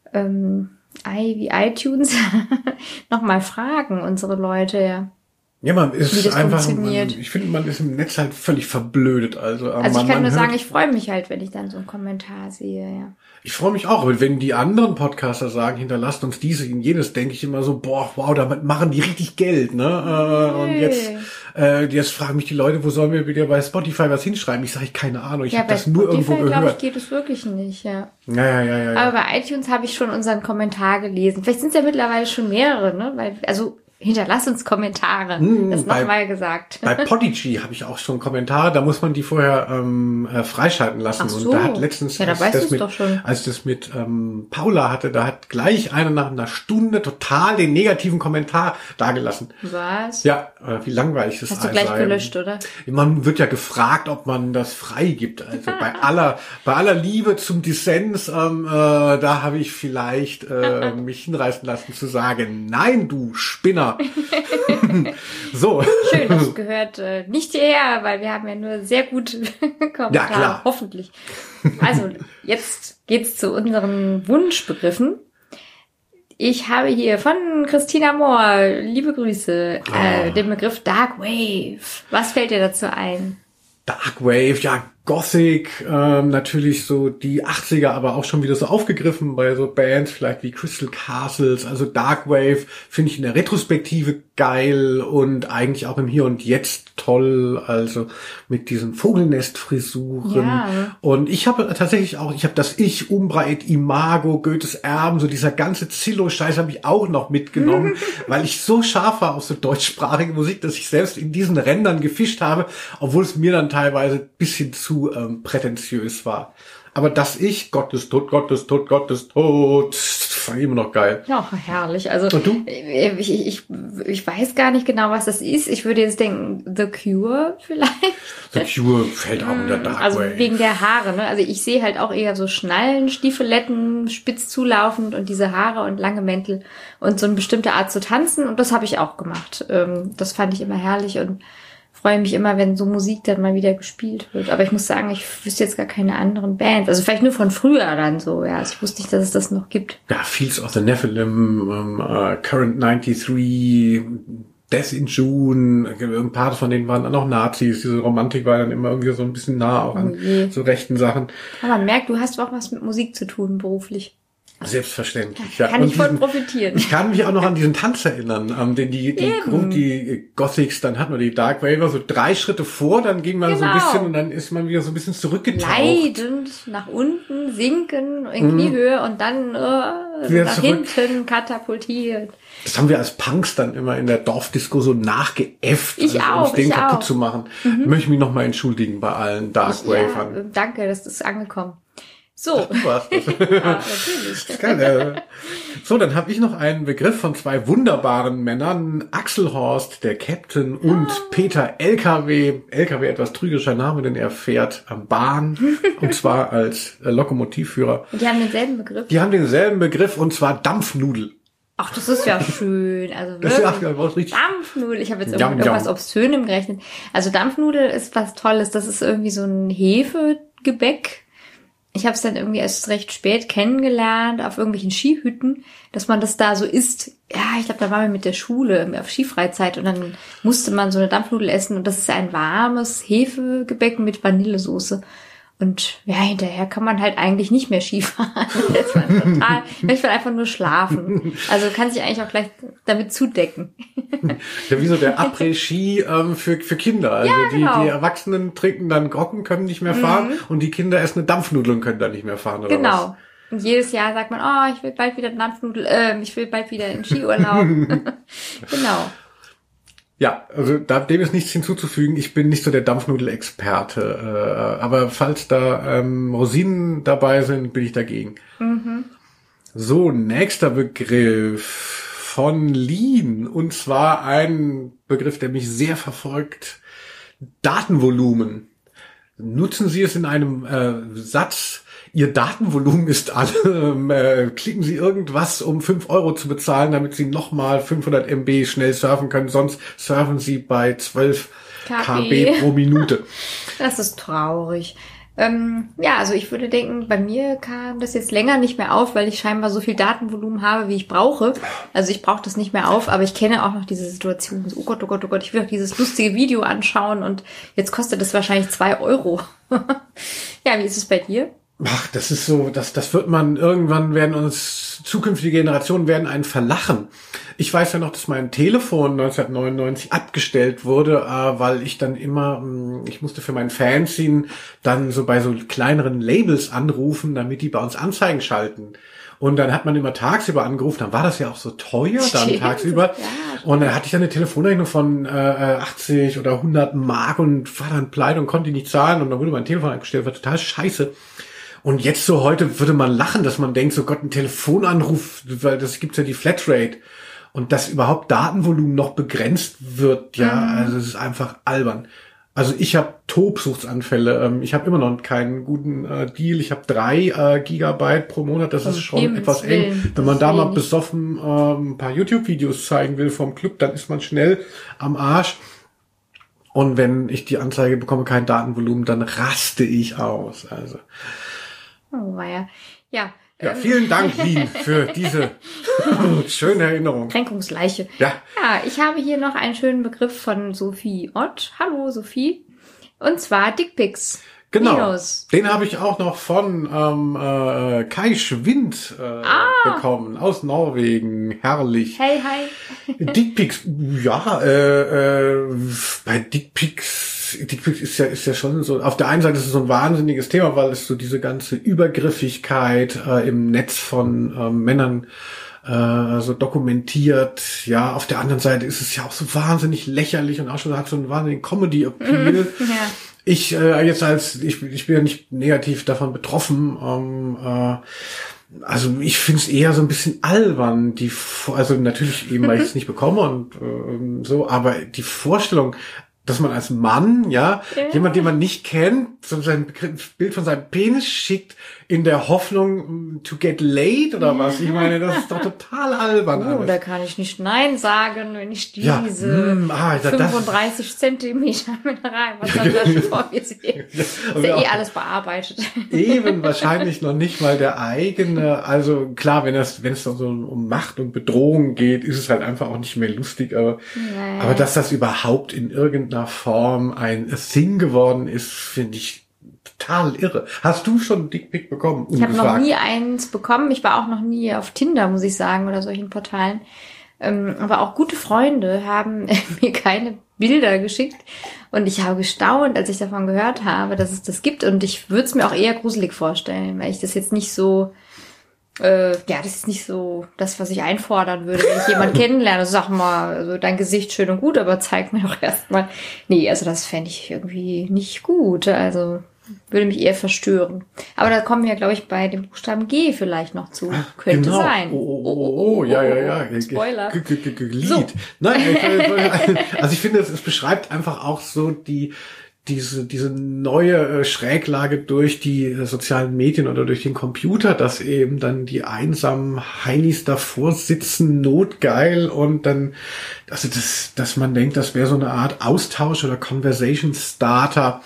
S2: wie iTunes nochmal fragen, unsere Leute, ja.
S1: Ja, man ist einfach, ich finde, man ist im Netz halt völlig verblödet. Also
S2: ich kann nur sagen, ich freue mich halt, wenn ich dann so einen Kommentar sehe, ja.
S1: Ich freue mich auch, wenn die anderen Podcaster sagen, hinterlasst uns dieses und jenes, denke ich immer so, boah, wow, damit machen die richtig Geld, ne? Und jetzt fragen mich die Leute, wo sollen wir wieder bei Spotify was hinschreiben? Ich sage, keine Ahnung, ich habe das nur irgendwo gehört.
S2: Glaube ich, geht es wirklich nicht, ja.
S1: Ja.
S2: Aber bei iTunes habe ich schon unseren Kommentar gelesen. Vielleicht sind es ja mittlerweile schon mehrere, ne? Hinterlass uns Kommentare. Das nochmal gesagt.
S1: Bei Podigy habe ich auch schon Kommentare. Da muss man die vorher freischalten lassen.
S2: Ach so.
S1: Und da hat letztens, als ich das mit Paula hatte, da hat gleich einer nach einer Stunde total den negativen Kommentar dagelassen.
S2: Was?
S1: Ja, wie langweilig das ist.
S2: Hast du gleich gelöscht, oder?
S1: Man wird ja gefragt, ob man das freigibt. Also bei aller Liebe zum Dissens, da habe ich vielleicht mich hinreißen lassen zu sagen, nein, du Spinner. So.
S2: Schön, das gehört nicht hierher, weil wir haben ja nur sehr gute Kommentare.
S1: Ja, klar.
S2: Hoffentlich. Also, jetzt geht's zu unseren Wunschbegriffen. Ich habe hier von Christina Mohr, liebe Grüße, den Begriff Dark Wave. Was fällt dir dazu ein?
S1: Dark Wave, ja, Gothic, natürlich so die 80er, aber auch schon wieder so aufgegriffen bei so Bands vielleicht wie Crystal Castles. Also Dark Wave finde ich in der Retrospektive geil und eigentlich auch im Hier und Jetzt toll, also mit diesen Vogelnestfrisuren.
S2: Ja.
S1: Und ich habe tatsächlich auch, das Umbra et Imago, Goethes Erben, so dieser ganze Zillow-Scheiß habe ich auch noch mitgenommen, weil ich so scharf war auf so deutschsprachige Musik, dass ich selbst in diesen Rändern gefischt habe, obwohl es mir dann teilweise ein bisschen zu prätentiös war. Aber Gott ist tot, fand ich immer noch geil.
S2: Ja, herrlich. Also
S1: und du?
S2: Ich weiß gar nicht genau, was das ist. Ich würde jetzt denken, The Cure vielleicht.
S1: The Cure fällt auch unter Dark Wave.
S2: Also wegen der Haare, ne? Also ich sehe halt auch eher so Schnallen, Stiefeletten, spitz zulaufend und diese Haare und lange Mäntel und so eine bestimmte Art zu tanzen. Und das habe ich auch gemacht. Das fand ich immer herrlich und freue mich immer, wenn so Musik dann mal wieder gespielt wird. Aber ich muss sagen, ich wüsste jetzt gar keine anderen Bands. Also vielleicht nur von früher dann so. Ja, also ich wusste nicht, dass es das noch gibt.
S1: Ja, Fields of the Nephilim, Current 93, Death in June, ein paar von denen waren dann auch Nazis. Diese Romantik war dann immer irgendwie so ein bisschen nah auch an so rechten Sachen.
S2: Aber man merkt, du hast auch was mit Musik zu tun, beruflich.
S1: Selbstverständlich, ja.
S2: Kann ich voll profitieren.
S1: Ich kann mich auch noch an diesen Tanz erinnern, an den die Gothics, dann hatten wir die Dark Waver, so 3 Schritte vor, dann ging man so ein bisschen und dann ist man wieder so ein bisschen zurückgetaucht.
S2: Leidend, nach unten, sinken, in Kniehöhe und dann nach hinten katapultiert.
S1: Das haben wir als Punks dann immer in der Dorfdisco so nachgeäfft, um das Ding kaputt zu machen. Möchte ich mich nochmal entschuldigen bei allen Dark Wavern.
S2: Ja, danke, das ist angekommen. So.
S1: Ach, du warst das.
S2: Ja, natürlich.
S1: Geil. So, dann habe ich noch einen Begriff von 2 wunderbaren Männern. Axel Horst, der Captain, und Peter LKW. LKW, etwas trügerischer Name, denn er fährt Bahn. Und zwar als Lokomotivführer.
S2: Und die haben denselben Begriff?
S1: Die haben denselben Begriff, und zwar Dampfnudel.
S2: Ach, das ist ja schön. Also
S1: das
S2: wirklich. Dampfnudel. Ich habe jetzt irgendwas Obszönem gerechnet. Also Dampfnudel ist was Tolles. Das ist irgendwie so ein Hefegebäck. Ich habe es dann irgendwie erst recht spät kennengelernt auf irgendwelchen Skihütten, dass man das da so isst. Ja, ich glaube, da waren wir mit der Schule auf Skifreizeit und dann musste man so eine Dampfnudel essen und das ist ein warmes Hefegebäck mit Vanillesoße. Und ja, hinterher kann man halt eigentlich nicht mehr Skifahren. Ich will einfach nur schlafen. Also kann sich eigentlich auch gleich damit zudecken.
S1: Ja, wie so der Après-Ski für Kinder. Also ja, genau. Die Erwachsenen trinken dann Groggen, können nicht mehr fahren und die Kinder essen eine Dampfnudel und können dann nicht mehr fahren, oder was?
S2: Genau. Und jedes Jahr sagt man, oh, ich will bald wieder Dampfnudel, ich will bald wieder in Skiurlaub. Genau.
S1: Ja, also dem ist nichts hinzuzufügen. Ich bin nicht so der Dampfnudel-Experte, aber falls da Rosinen dabei sind, bin ich dagegen. So, nächster Begriff von Lean, und zwar ein Begriff, der mich sehr verfolgt. Datenvolumen. Nutzen Sie es in einem Satz. Ihr Datenvolumen ist alle, klicken Sie irgendwas, um 5 Euro zu bezahlen, damit Sie nochmal 500 MB schnell surfen können, sonst surfen Sie bei 12 KB pro Minute.
S2: Das ist traurig. Ja, also ich würde denken, bei mir kam das jetzt länger nicht mehr auf, weil ich scheinbar so viel Datenvolumen habe, wie ich brauche. Also ich brauche das nicht mehr auf, aber ich kenne auch noch diese Situation. So, oh Gott, ich will auch dieses lustige Video anschauen und jetzt kostet das wahrscheinlich 2 Euro. Ja, wie ist es bei dir?
S1: Ach, das ist so, das wird man, irgendwann werden uns, zukünftige Generationen werden einen verlachen. Ich weiß ja noch, dass mein Telefon 1999 abgestellt wurde, weil ich dann immer, ich musste für mein Fanzine dann so bei so kleineren Labels anrufen, damit die bei uns Anzeigen schalten. Und dann hat man immer tagsüber angerufen, dann war das ja auch so teuer dann tagsüber. Ja, und dann hatte ich dann eine Telefonrechnung von 80 oder 100 Mark und war dann pleite und konnte die nicht zahlen. Und dann wurde mein Telefon abgestellt, war total scheiße. Und jetzt so heute würde man lachen, dass man denkt, so Gott, ein Telefonanruf, weil das gibt's ja die Flatrate. Und dass überhaupt Datenvolumen noch begrenzt wird, ja, also es ist einfach albern. Also ich habe Tobsuchtsanfälle. Ich habe immer noch keinen guten Deal. Ich habe 3 Gigabyte pro Monat. Das ist schon etwas eng. Wenn man da mal besoffen ein paar YouTube-Videos zeigen will vom Club, dann ist man schnell am Arsch. Und wenn ich die Anzeige bekomme, kein Datenvolumen, dann raste ich aus. Also.
S2: Oh, weia. Ja.
S1: Ja, vielen Dank, Lien, für diese schöne Erinnerung.
S2: Kränkungsleiche.
S1: Ja.
S2: Ja, ich habe hier noch einen schönen Begriff von Sophie Ott. Hallo, Sophie. Und zwar Dickpics.
S1: Genau.
S2: Minus.
S1: Den habe ich auch noch von Kai Schwind bekommen, aus Norwegen. Herrlich.
S2: Hey, hi.
S1: Dickpics, ja, bei Dickpics ist ja schon so, auf der einen Seite ist es so ein wahnsinniges Thema, weil es so diese ganze Übergriffigkeit im Netz von Männern so dokumentiert. Ja, auf der anderen Seite ist es ja auch so wahnsinnig lächerlich und auch schon hat so einen wahnsinnigen Comedy-Appeal. Ja. Ich ich bin ja nicht negativ davon betroffen. Also ich finde es eher so ein bisschen albern, also natürlich eben, weil ich es nicht bekomme und so, aber die Vorstellung, dass man als Mann, jemand, den man nicht kennt, so sein Bild von seinem Penis schickt, in der Hoffnung to get laid oder was? Ich meine, das ist doch total albern.
S2: Oh, da kann ich nicht Nein sagen, wenn ich diese
S1: Ja,
S2: 35 Zentimeter Mineral, was dann da schon vor mir sehe. Ist ja alles bearbeitet.
S1: Eben wahrscheinlich noch nicht mal der eigene, also klar, wenn es so um Macht und Bedrohung geht, ist es halt einfach auch nicht mehr lustig, aber dass das überhaupt in irgendeiner Form ein Thing geworden ist, finde ich total irre. Hast du schon einen Dickpick bekommen?
S2: Ich habe noch nie eins bekommen. Ich war auch noch nie auf Tinder, muss ich sagen, oder solchen Portalen. Aber auch gute Freunde haben mir keine Bilder geschickt. Und ich habe gestaunt, als ich davon gehört habe, dass es das gibt. Und ich würde es mir auch eher gruselig vorstellen, weil ich das jetzt nicht so... das ist nicht so das, was ich einfordern würde, wenn ich jemanden kennenlerne. Sag mal, also dein Gesicht schön und gut, aber zeig mir doch erstmal. Nee, also das fände ich irgendwie nicht gut. Also würde mich eher verstören. Aber da kommen wir, glaube ich, bei dem Buchstaben G vielleicht noch zu. Könnte
S1: genau.
S2: sein.
S1: Ja.
S2: Spoiler.
S1: Lied.
S2: So.
S1: Nein, also ich finde, es beschreibt einfach auch so diese neue Schräglage durch die sozialen Medien oder durch den Computer, dass eben dann die einsamen Heinis davor sitzen, notgeil und dann, also dass man denkt, das wäre so eine Art Austausch oder Conversation Starter.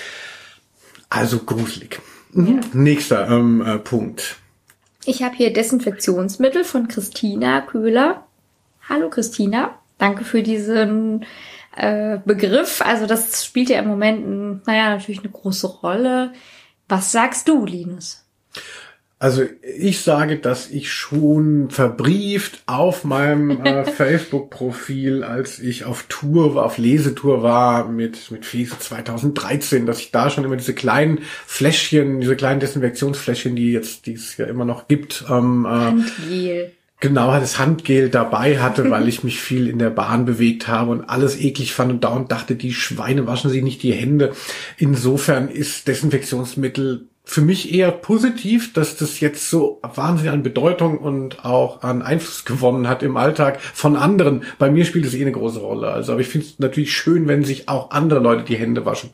S1: Also gruselig. Ja. Nächster Punkt.
S2: Ich habe hier Desinfektionsmittel von Christina Köhler. Hallo Christina, danke für diesen Begriff. Also das spielt ja im Moment, natürlich eine große Rolle. Was sagst du, Linus?
S1: Also ich sage, dass ich schon verbrieft auf meinem Facebook-Profil, als ich auf Lesetour war mit Fese 2013, dass ich da schon immer diese kleinen Fläschchen, diese kleinen Desinfektionsfläschchen, die es ja immer noch gibt,
S2: Handgel.
S1: Genau, das Handgel dabei hatte, weil ich mich viel in der Bahn bewegt habe und alles eklig fand und dauernd dachte, die Schweine waschen sich nicht die Hände. Insofern ist Desinfektionsmittel für mich eher positiv, dass das jetzt so wahnsinnig an Bedeutung und auch an Einfluss gewonnen hat im Alltag von anderen. Bei mir spielt es eine große Rolle. Also, aber ich finde es natürlich schön, wenn sich auch andere Leute die Hände waschen.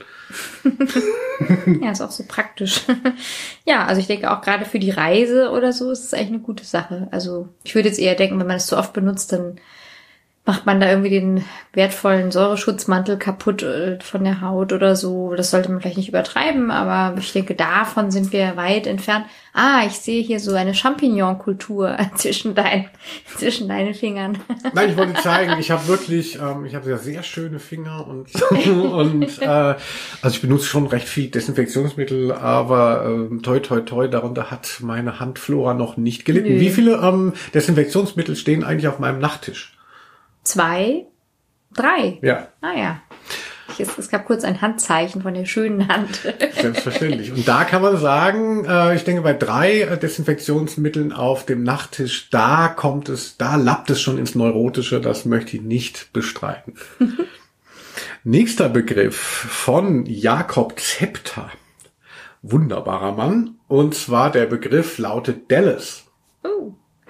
S2: Ja, ist auch so praktisch. Ja, also ich denke auch gerade für die Reise oder so ist es eigentlich eine gute Sache. Also ich würde jetzt eher denken, wenn man es zu oft benutzt, dann macht man da irgendwie den wertvollen Säureschutzmantel kaputt von der Haut oder so. Das sollte man vielleicht nicht übertreiben, aber ich denke, davon sind wir weit entfernt. Ich sehe hier so eine Champignon-Kultur zwischen deinen Fingern.
S1: Nein, ich wollte zeigen, ich habe wirklich, ich habe ja sehr schöne Finger und also ich benutze schon recht viel Desinfektionsmittel, aber toi, darunter hat meine Handflora noch nicht gelitten. Nö. Wie viele Desinfektionsmittel stehen eigentlich auf meinem Nachttisch?
S2: 2, 3.
S1: Ja.
S2: Ja. Es gab kurz ein Handzeichen von der schönen Hand.
S1: Selbstverständlich. Und da kann man sagen, ich denke, bei 3 Desinfektionsmitteln auf dem Nachttisch, da lappt es schon ins Neurotische. Das möchte ich nicht bestreiten. Nächster Begriff von Jakob Zepter. Wunderbarer Mann. Und zwar der Begriff lautet Dallas.
S2: Oh.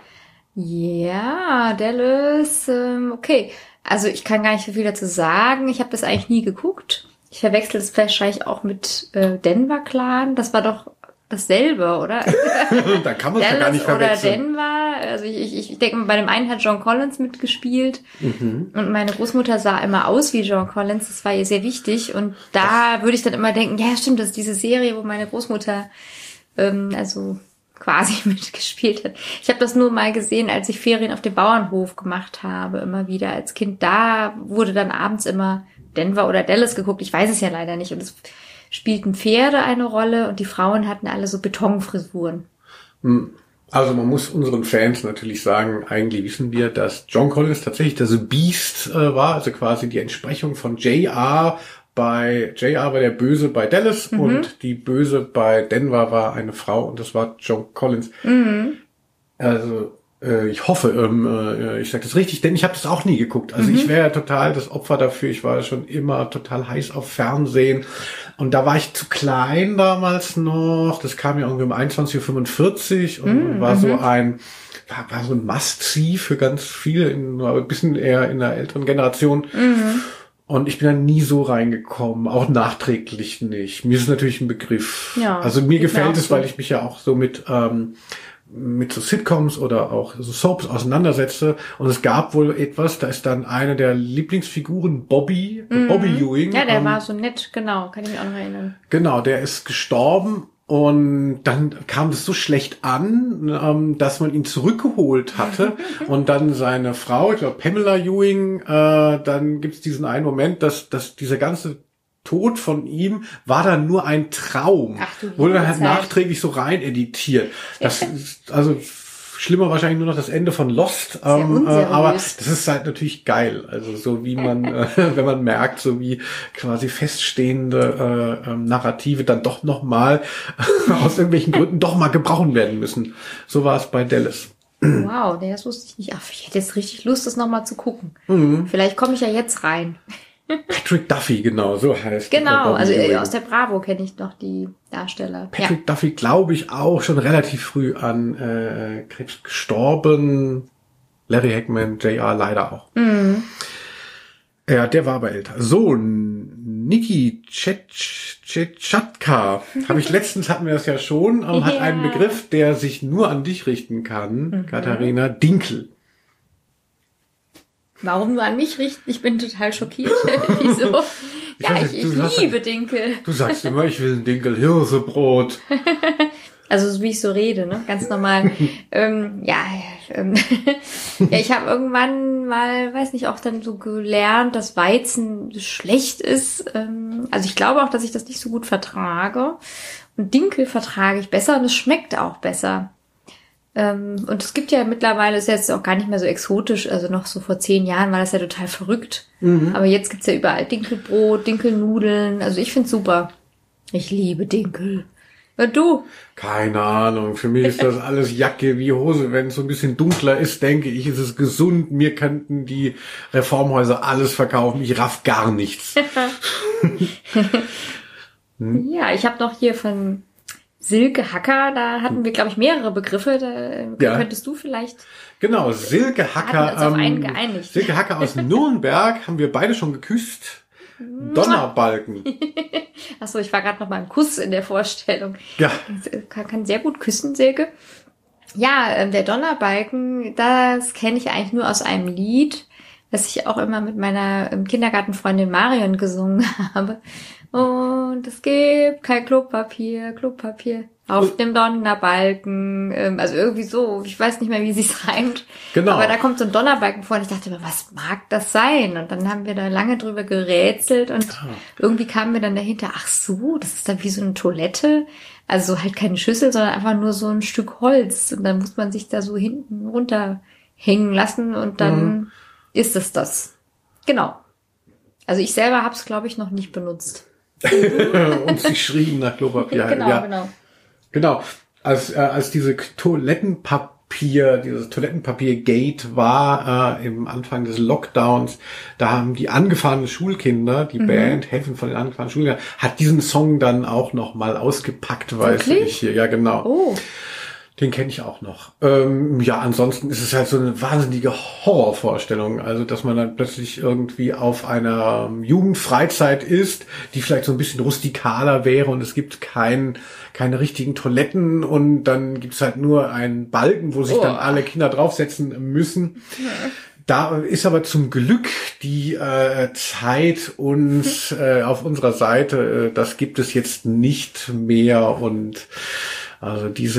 S2: Ja, Dallas, okay. Also ich kann gar nicht so viel dazu sagen. Ich habe das eigentlich nie geguckt. Ich verwechsel das wahrscheinlich auch mit Denver Clan. Das war doch dasselbe, oder?
S1: Da kann man es ja gar nicht verwechseln.
S2: Oder Denver. Also ich denke, bei dem einen hat John Collins mitgespielt. Mhm. Und meine Großmutter sah immer aus wie John Collins. Das war ihr sehr wichtig. Und da würde ich dann immer denken, ja stimmt, das ist diese Serie, wo meine Großmutter quasi mitgespielt hat. Ich habe das nur mal gesehen, als ich Ferien auf dem Bauernhof gemacht habe, immer wieder als Kind. Da wurde dann abends immer Denver oder Dallas geguckt. Ich weiß es ja leider nicht. Und es spielten Pferde eine Rolle und die Frauen hatten alle so Betonfrisuren.
S1: Also man muss unseren Fans natürlich sagen, eigentlich wissen wir, dass John Collins tatsächlich das Beast war, also quasi die Entsprechung von JR war der Böse bei Dallas und die Böse bei Denver war eine Frau und das war John Collins. Mhm. Also ich hoffe, ich sage das richtig, denn ich habe das auch nie geguckt. Also ich wäre total das Opfer dafür. Ich war schon immer total heiß auf Fernsehen und da war ich zu klein damals noch. Das kam ja irgendwie um 21:45 Uhr und war so ein Must-See für ganz viele, aber ein bisschen eher in der älteren Generation. Mhm. Und ich bin da nie so reingekommen, auch nachträglich nicht. Mir ist es natürlich ein Begriff.
S2: Ja,
S1: also mir
S2: geht mir
S1: gefällt
S2: auch
S1: es,
S2: so.
S1: weil ich mich ja auch so mit so Sitcoms oder auch so Soaps auseinandersetze. Und es gab wohl etwas, da ist dann eine der Lieblingsfiguren, Bobby Ewing.
S2: Ja, der war so nett, genau, kann ich mich auch noch erinnern.
S1: Genau, der ist gestorben. Und dann kam das so schlecht an, dass man ihn zurückgeholt hatte. Und dann seine Frau, ich glaube Pamela Ewing, dann gibt's diesen einen Moment, dass dieser ganze Tod von ihm war dann nur ein Traum.
S2: Ach du
S1: wurde dann halt
S2: liebe Zeit.
S1: nachträglich so rein editiert. Das ist, also schlimmer wahrscheinlich nur noch das Ende von Lost,
S2: unseriös.
S1: aber das ist halt natürlich geil. Also so wie man, wenn man merkt, so wie quasi feststehende Narrative dann doch noch mal aus irgendwelchen Gründen doch mal gebrochen werden müssen. So war es bei Dallas.
S2: Wow, nee, das wusste ich nicht. Ach, ich hätte jetzt richtig Lust, das nochmal zu gucken. Vielleicht komme ich ja jetzt rein.
S1: Patrick Duffy, genau, so heißt
S2: Genau,
S1: Bobby
S2: also
S1: Ewing.
S2: aus der Bravo kenne ich noch die Darsteller.
S1: Patrick Duffy, glaube ich, auch schon relativ früh an Krebs gestorben. Larry Hackman, JR leider auch. Ja, der war aber älter. So, Niki Tschetschka, hatten wir das ja schon, hat
S2: Ja.
S1: einen Begriff, der sich nur an dich richten kann, Katharina, Dinkel.
S2: Warum nur an mich richten? Ich bin total schockiert. Wieso? Ja,
S1: weiß nicht, du hast-
S2: liebe Dinkel.
S1: Du sagst immer, ich will ein Dinkel Hirsebrot.
S2: Also so wie ich so rede, ne? Ganz normal. Ja, ich habe irgendwann mal, weiß nicht, auch dann so gelernt, dass Weizen schlecht ist. Also ich glaube auch, dass ich das nicht so gut vertrage. Und Dinkel vertrage ich besser und es schmeckt auch besser. Und es gibt ja mittlerweile, ist jetzt auch gar nicht mehr so exotisch, also noch so vor 10 Jahren war das ja total verrückt. Aber jetzt gibt's ja überall Dinkelbrot, Dinkelnudeln, also ich find's super. Ich liebe Dinkel. Und du?
S1: Keine Ahnung, für mich ist das alles Jacke wie Hose. Wenn es so ein bisschen dunkler ist, denke ich, ist es gesund. Mir könnten die Reformhäuser alles verkaufen. Ich raff gar nichts.
S2: Ja, ich habe noch hier von Silke Hacker, da hatten wir, glaube ich, mehrere Begriffe. Da
S1: Ja.
S2: könntest du vielleicht...
S1: Genau, Silke
S2: Wir hatten
S1: Hacker.
S2: uns auf einen geeinigt.
S1: Silke Hacker aus Nürnberg haben wir beide schon geküsst. Donnerbalken.
S2: Achso, ich war gerade noch mal im Kuss in der Vorstellung.
S1: Ja.
S2: Kann sehr gut küssen, Silke. Ja, der Donnerbalken, das kenne ich eigentlich nur aus einem Lied, das ich auch immer mit meiner Kindergartenfreundin Marion gesungen habe. Und es gibt kein Klopapier auf dem Donnerbalken. Also irgendwie so, ich weiß nicht mehr, wie sich's reimt.
S1: Genau.
S2: Aber da kommt so ein Donnerbalken vor und ich dachte immer, was mag das sein? Und dann haben wir da lange drüber gerätselt und irgendwie kamen wir dann dahinter, ach so, das ist dann wie so eine Toilette. Also halt keine Schüssel, sondern einfach nur so ein Stück Holz. Und dann muss man sich da so hinten runterhängen lassen und dann ist es das. Genau. Also ich selber habe es, glaube ich, noch nicht benutzt.
S1: Und sie schrien nach Klopapier.
S2: Genau.
S1: Genau. Als dieses Toilettenpapier-Gate war im Anfang des Lockdowns, da haben die angefahrenen Schulkinder, die Band Helfen von den angefahrenen Schulkindern, hat diesen Song dann auch noch mal ausgepackt, weiß
S2: Wirklich?
S1: ich hier. Ja, genau.
S2: Oh.
S1: Den kenne ich auch noch. Ja, ansonsten ist es halt so eine wahnsinnige Horrorvorstellung. Also, dass man dann plötzlich irgendwie auf einer Jugendfreizeit ist, die vielleicht so ein bisschen rustikaler wäre und es gibt keine richtigen Toiletten und dann gibt's halt nur einen Balken, wo sich dann alle Kinder draufsetzen müssen. Da ist aber zum Glück die Zeit uns auf unserer Seite, das gibt es jetzt nicht mehr und also diese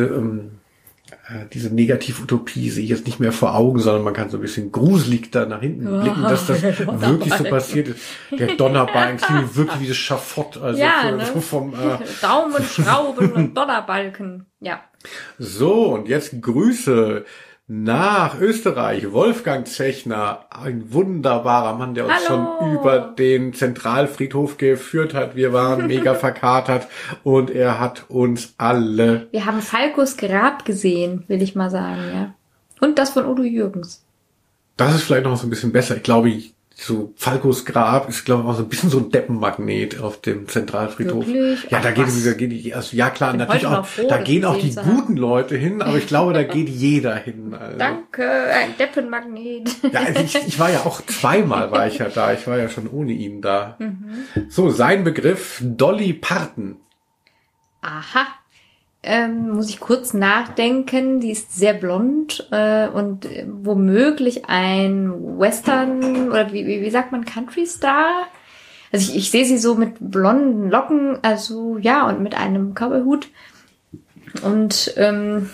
S1: Negativ-Utopie sehe ich jetzt nicht mehr vor Augen, sondern man kann so ein bisschen gruselig da nach hinten blicken, dass das wirklich so passiert ist. Der Donnerbalken klingt wirklich wie das Schafott, also
S2: Ja, ne?
S1: vom
S2: Daumen, Schrauben und Donnerbalken. Ja.
S1: So, und jetzt Grüße nach Österreich. Wolfgang Zechner, ein wunderbarer Mann, der uns
S2: Hallo.
S1: schon über den Zentralfriedhof geführt hat. Wir waren mega verkatert und er hat uns alle...
S2: Wir haben Falkos Grab gesehen, will ich mal sagen, ja. Und das von Udo Jürgens.
S1: Das ist vielleicht noch so ein bisschen besser. Ich glaube, so Falcos Grab ist, glaube ich, auch so ein bisschen so ein Deppenmagnet auf dem Zentralfriedhof.
S2: Wirklich?
S1: Ja, da geht die, also, ja klar, natürlich auch,
S2: froh,
S1: da gehen auch die
S2: zu haben.
S1: guten Leute hin, aber ich glaube, da geht jeder hin. Also.
S2: Danke, ein Deppenmagnet.
S1: Ja, also ich war ja auch zweimal war ich ja da. Ich war ja schon ohne ihn da. So, sein Begriff, Dolly Parton.
S2: Aha. Muss ich kurz nachdenken. Die ist sehr blond und womöglich ein Western oder wie sagt man, Country Star. Also ich sehe sie so mit blonden Locken, also ja, und mit einem Cowboyhut. Und ja,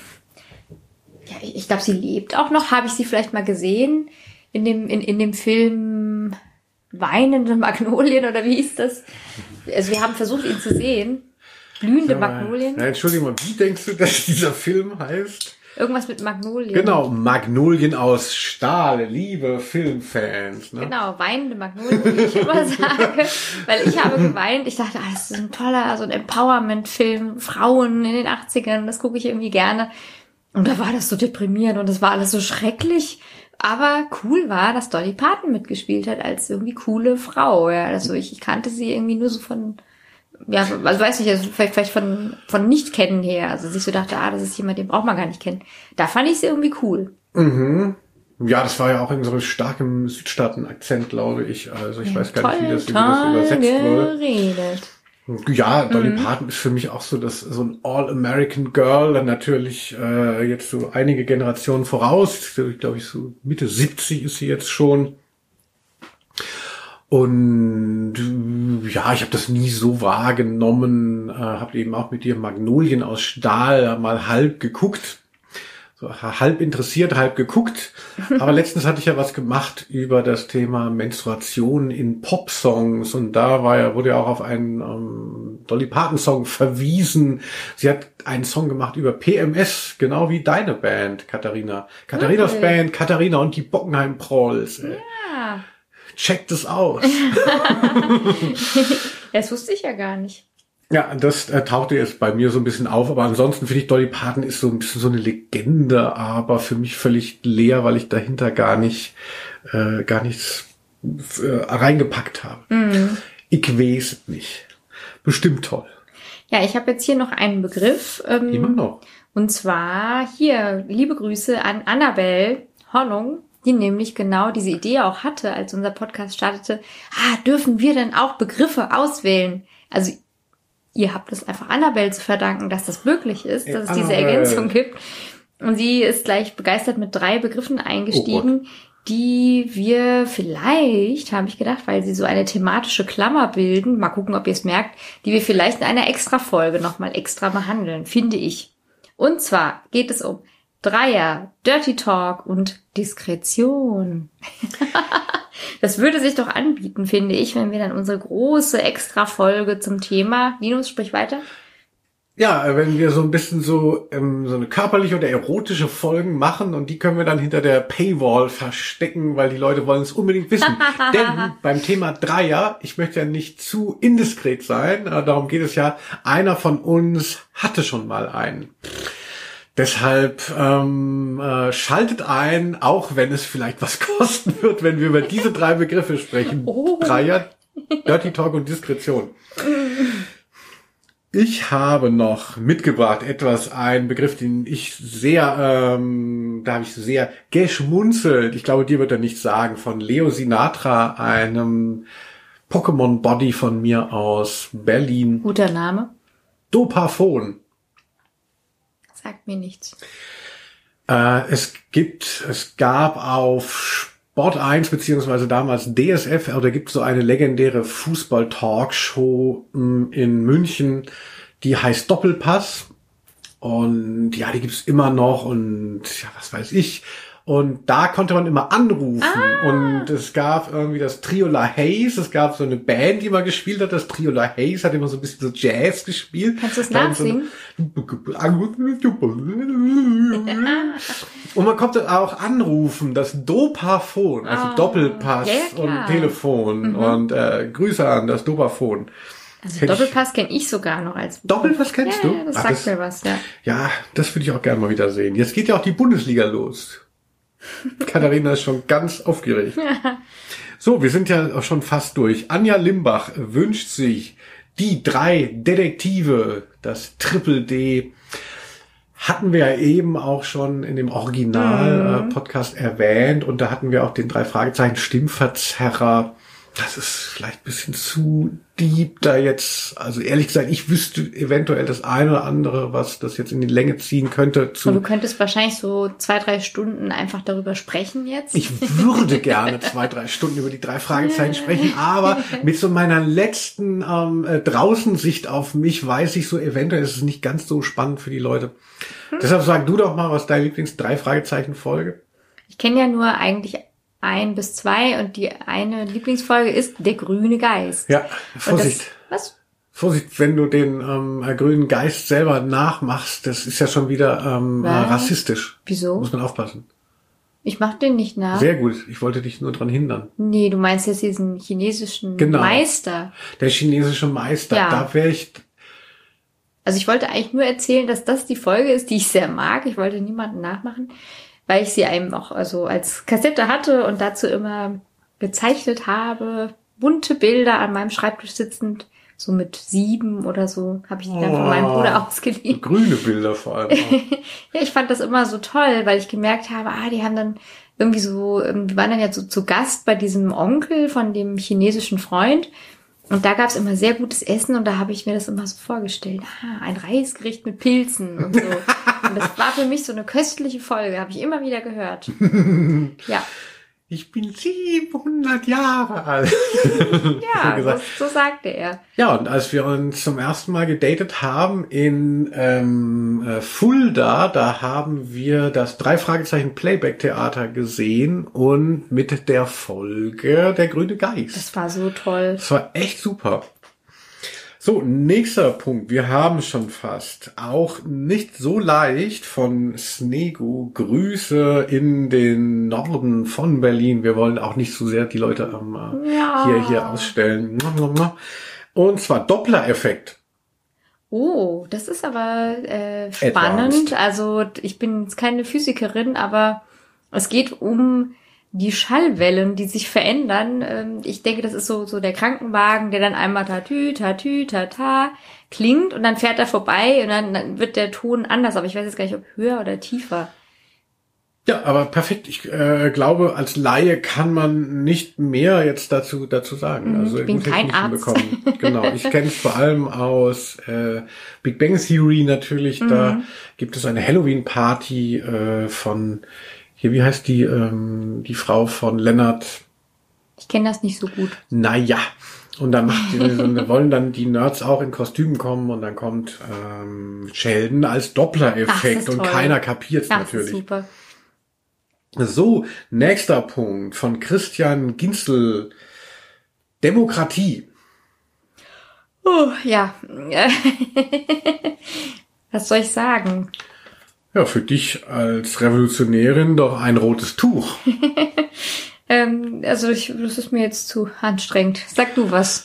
S2: ich glaube, sie lebt auch noch. Habe ich sie vielleicht mal gesehen in dem Film Weinende Magnolien oder wie hieß das? Also wir haben versucht, ihn zu sehen. Blühende Magnolien.
S1: Ja, Entschuldigung mal, wie denkst du, dass dieser Film heißt?
S2: Irgendwas mit Magnolien.
S1: Genau, Magnolien aus Stahl, liebe Filmfans. Ne?
S2: Genau, weinende Magnolien, wie ich immer sage. Weil ich habe geweint. Ich dachte, das ist ein toller, so ein Empowerment-Film, Frauen in den 80ern, das gucke ich irgendwie gerne. Und da war das so deprimierend und das war alles so schrecklich. Aber cool war, dass Dolly Parton mitgespielt hat als irgendwie coole Frau. Ja, also ich kannte sie irgendwie nur so von... Ja, also weiß nicht, also vielleicht von Nicht-Kennen her. Also dass ich so dachte, das ist jemand, den braucht man gar nicht kennen. Da fand ich sie irgendwie cool.
S1: Mhm. Ja, das war ja auch in so einem starken Südstaaten-Akzent, glaube ich. Also ich weiß gar nicht, wie das übersetzt
S2: geredet.
S1: wurde. Ja, Dolly Parton ist für mich auch so so ein All-American Girl. Dann natürlich jetzt so einige Generationen voraus. Ich glaube, so Mitte 70 ist sie jetzt schon. Und ja, ich habe das nie so wahrgenommen, habe eben auch mit dir Magnolien aus Stahl mal halb geguckt, so halb interessiert, halb geguckt. Aber letztens hatte ich ja was gemacht über das Thema Menstruation in Popsongs und da wurde ja auch auf einen Dolly Parton Song verwiesen. Sie hat einen Song gemacht über PMS, genau wie deine Band, Katharina. Katharinas Band, Katharina und die Bockenheim Prolls.
S2: Ja.
S1: Checkt es aus.
S2: Das wusste ich ja gar nicht.
S1: Ja, das tauchte jetzt bei mir so ein bisschen auf, aber ansonsten finde ich, Dolly Parton ist so ein bisschen so eine Legende, aber für mich völlig leer, weil ich dahinter gar nichts reingepackt habe. Ich weiß nicht. Bestimmt toll.
S2: Ja, ich habe jetzt hier noch einen Begriff.
S1: Immer noch.
S2: Und zwar hier, liebe Grüße an Annabelle Hollung, die nämlich genau diese Idee auch hatte, als unser Podcast startete. Dürfen wir denn auch Begriffe auswählen? Also ihr habt es einfach Annabelle zu verdanken, dass das möglich ist, dass es diese Ergänzung gibt. Und sie ist gleich begeistert mit 3 Begriffen eingestiegen, die wir vielleicht, habe ich gedacht, weil sie so eine thematische Klammer bilden, mal gucken, ob ihr es merkt, die wir vielleicht in einer Extra-Folge nochmal extra behandeln, finde ich. Und zwar geht es um Dreier, Dirty Talk und Diskretion. Das würde sich doch anbieten, finde ich, wenn wir dann unsere große Extra-Folge zum Thema... Linus, sprich weiter.
S1: Ja, wenn wir so ein bisschen so eine körperliche oder erotische Folgen machen und die können wir dann hinter der Paywall verstecken, weil die Leute wollen es unbedingt wissen. Denn beim Thema Dreier, ich möchte ja nicht zu indiskret sein, darum geht es ja, einer von uns hatte schon mal einen. Deshalb schaltet ein, auch wenn es vielleicht was kosten wird, wenn wir über diese 3 Begriffe sprechen. Dreier, Dirty Talk und Diskretion. Ich habe noch mitgebracht einen Begriff, den ich da habe ich sehr geschmunzelt. Ich glaube, dir wird er nichts sagen, von Leo Sinatra, einem Pokémon-Body von mir aus Berlin.
S2: Guter Name.
S1: Dopaphon.
S2: Sagt mir nichts.
S1: Es gab auf Sport 1 beziehungsweise damals DSF, oder gibt es so eine legendäre Fußball-Talkshow in München, die heißt Doppelpass. Und ja, die gibt's immer noch und ja, was weiß ich. Und da konnte man immer anrufen. Und es gab irgendwie das Trio La Hayes. Es gab so eine Band, die mal gespielt hat. Das Trio La Hayes hat immer so ein bisschen so Jazz gespielt.
S2: Kannst du es nachsingen?
S1: Und man konnte auch anrufen. Das Dopaphon, also Doppelpass und Telefon. Und Grüße an das Dopaphon.
S2: Also Doppelpass kenne ich sogar noch als Buch.
S1: Doppelpass kennst du?
S2: Ja, das sagt mir was, ja.
S1: Ja, das würde ich auch gerne mal wieder sehen. Jetzt geht ja auch die Bundesliga los. Katharina ist schon ganz aufgeregt.
S2: Ja.
S1: So, wir sind ja auch schon fast durch. Anja Limbach wünscht sich die 3 Detektive, das Triple D. Hatten wir ja eben auch schon in dem Original-Podcast erwähnt. Und da hatten wir auch den 3 Fragezeichen Stimmverzerrer. Das ist vielleicht ein bisschen zu deep da jetzt. Also ehrlich gesagt, ich wüsste eventuell das eine oder andere, was das jetzt in die Länge ziehen könnte.
S2: Und du könntest wahrscheinlich so 2-3 Stunden einfach darüber sprechen jetzt.
S1: Ich würde gerne 2-3 Stunden über die 3 Fragezeichen sprechen, aber mit so meiner letzten Draußensicht auf mich weiß ich so, eventuell ist es nicht ganz so spannend für die Leute. Deshalb sag du doch mal, was deine Lieblings-3 Fragezeichen-Folge?
S2: Ich kenne ja nur eigentlich 1 bis 2 und die eine Lieblingsfolge ist Der grüne Geist.
S1: Ja, Vorsicht.
S2: Was?
S1: Vorsicht, wenn du den grünen Geist selber nachmachst, das ist ja schon wieder rassistisch.
S2: Wieso?
S1: Muss man aufpassen.
S2: Ich mach den nicht nach.
S1: Sehr gut, ich wollte dich nur dran hindern.
S2: Nee, du meinst jetzt diesen chinesischen Meister.
S1: Der chinesische Meister,
S2: ja.
S1: Da wäre ich...
S2: Also ich wollte eigentlich nur erzählen, dass das die Folge ist, die ich sehr mag. Ich wollte niemanden nachmachen, weil ich sie einem auch also als Kassette hatte und dazu immer gezeichnet habe. Bunte Bilder an meinem Schreibtisch sitzend, so mit 7 oder so, habe ich die dann von meinem Bruder ausgeliehen.
S1: Grüne Bilder vor allem auch.
S2: Ja, ich fand das immer so toll, weil ich gemerkt habe, die haben dann irgendwie so, die waren dann ja so zu Gast bei diesem Onkel von dem chinesischen Freund. Und da gab's immer sehr gutes Essen und da habe ich mir das immer so vorgestellt. Ein Reisgericht mit Pilzen und so. Und das war für mich so eine köstliche Folge, habe ich immer wieder gehört. Ja.
S1: Ich bin 700 Jahre alt.
S2: Ja, so sagte er.
S1: Ja, und als wir uns zum ersten Mal gedatet haben in Fulda, da haben wir das 3 Fragezeichen Playback-Theater gesehen und mit der Folge Der grüne Geist.
S2: Das war so toll.
S1: Das war echt super. So, nächster Punkt. Wir haben schon fast. Auch nicht so leicht von Snegu. Grüße in den Norden von Berlin. Wir wollen auch nicht so sehr die Leute hier ausstellen. Und zwar Doppler-Effekt.
S2: Oh, das ist aber spannend. Advanced. Also ich bin jetzt keine Physikerin, aber es geht um die Schallwellen, die sich verändern. Ich denke, das ist so der Krankenwagen, der dann einmal tatü, tatü, tata klingt und dann fährt er vorbei und dann wird der Ton anders. Aber ich weiß jetzt gar nicht, ob höher oder tiefer.
S1: Ja, aber perfekt. Ich glaube, als Laie kann man nicht mehr jetzt dazu sagen. Also
S2: ich bin kein Arzt.
S1: Genau, ich kenne es vor allem aus Big Bang Theory natürlich. Da gibt es eine Halloween-Party von hier, wie heißt die Frau von Leonard?
S2: Ich kenne das nicht so gut.
S1: Naja. Und dann wollen dann die Nerds auch in Kostümen kommen und dann kommt Sheldon als Doppler-Effekt und keiner kapiert's natürlich. Das ist super. So, nächster Punkt von Christian Ginzel. Demokratie.
S2: Oh, ja. Was soll ich sagen?
S1: Ja, für dich als Revolutionärin doch ein rotes Tuch.
S2: Das ist mir jetzt zu anstrengend. Sag du was.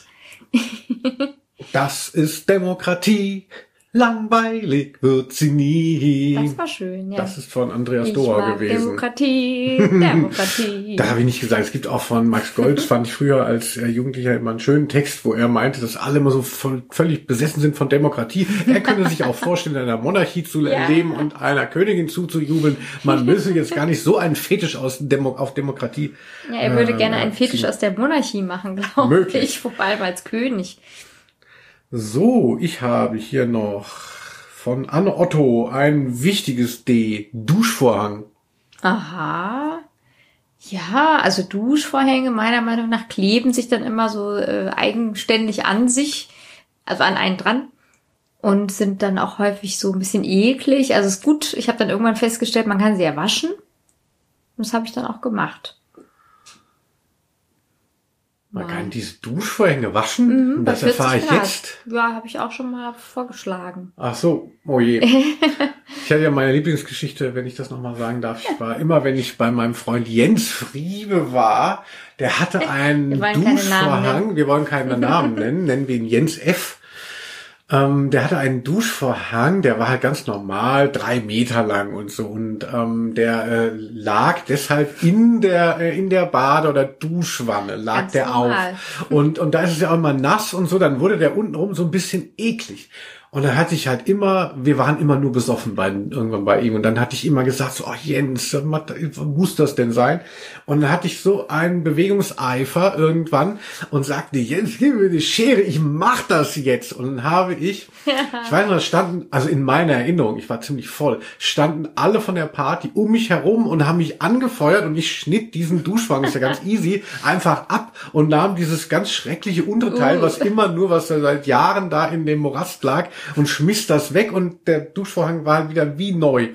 S1: Das ist Demokratie. Langweilig wird sie nie.
S2: Das war schön, ja.
S1: Das ist von Andreas Dohr gewesen.
S2: Demokratie.
S1: Da habe ich nicht gesagt. Es gibt auch von Max Goltz, fand ich früher als Jugendlicher immer einen schönen Text, wo er meinte, dass alle immer so völlig besessen sind von Demokratie. Er könnte sich auch vorstellen, in einer Monarchie zu leben und einer Königin zuzujubeln. Man müsse jetzt gar nicht so einen Fetisch auf Demokratie.
S2: Ja, er würde gerne einen Fetisch aus der Monarchie machen, glaube ich. Vor allem als König.
S1: So, ich habe hier noch von Anne Otto ein wichtiges D. Duschvorhang.
S2: Aha. Ja, also Duschvorhänge meiner Meinung nach kleben sich dann immer so eigenständig an sich, also an einen dran und sind dann auch häufig so ein bisschen eklig. Also ist gut, ich habe dann irgendwann festgestellt, man kann sie ja waschen. Und das habe ich dann auch gemacht.
S1: Man kann diese Duschvorhänge waschen? Das erfahre ich jetzt.
S2: Ja, habe ich auch schon mal vorgeschlagen.
S1: Ach so, oh je. Ich hatte ja meine Lieblingsgeschichte, wenn ich das nochmal sagen darf. Ich war immer, wenn ich bei meinem Freund Jens Friebe war, der hatte einen Duschvorhang. Wir wollen keinen Namen nennen. Nennen wir ihn Jens F. Der hatte einen Duschvorhang, der war halt ganz normal, 3 Meter lang und so. Und der lag deshalb in der Bade- oder Duschwanne, lag
S2: Ganz
S1: der
S2: normal.
S1: auf. Und da ist es ja auch immer nass und so, dann wurde der untenrum so ein bisschen eklig. Und dann hatte ich halt immer, wir waren immer nur besoffen irgendwann bei ihm. Und dann hatte ich immer gesagt, so, oh Jens, muss das denn sein? Und dann hatte ich so einen Bewegungseifer irgendwann und sagte, Jens, gib mir die Schere, ich mach das jetzt. Und dann habe ich weiß noch, standen, also in meiner Erinnerung, ich war ziemlich voll, standen alle von der Party um mich herum und haben mich angefeuert und ich schnitt diesen Duschwagen, ist ja ganz easy, einfach ab und nahm dieses ganz schreckliche Unterteil, was seit Jahren da in dem Morast lag, und schmiss das weg und der Duschvorhang war wieder wie neu.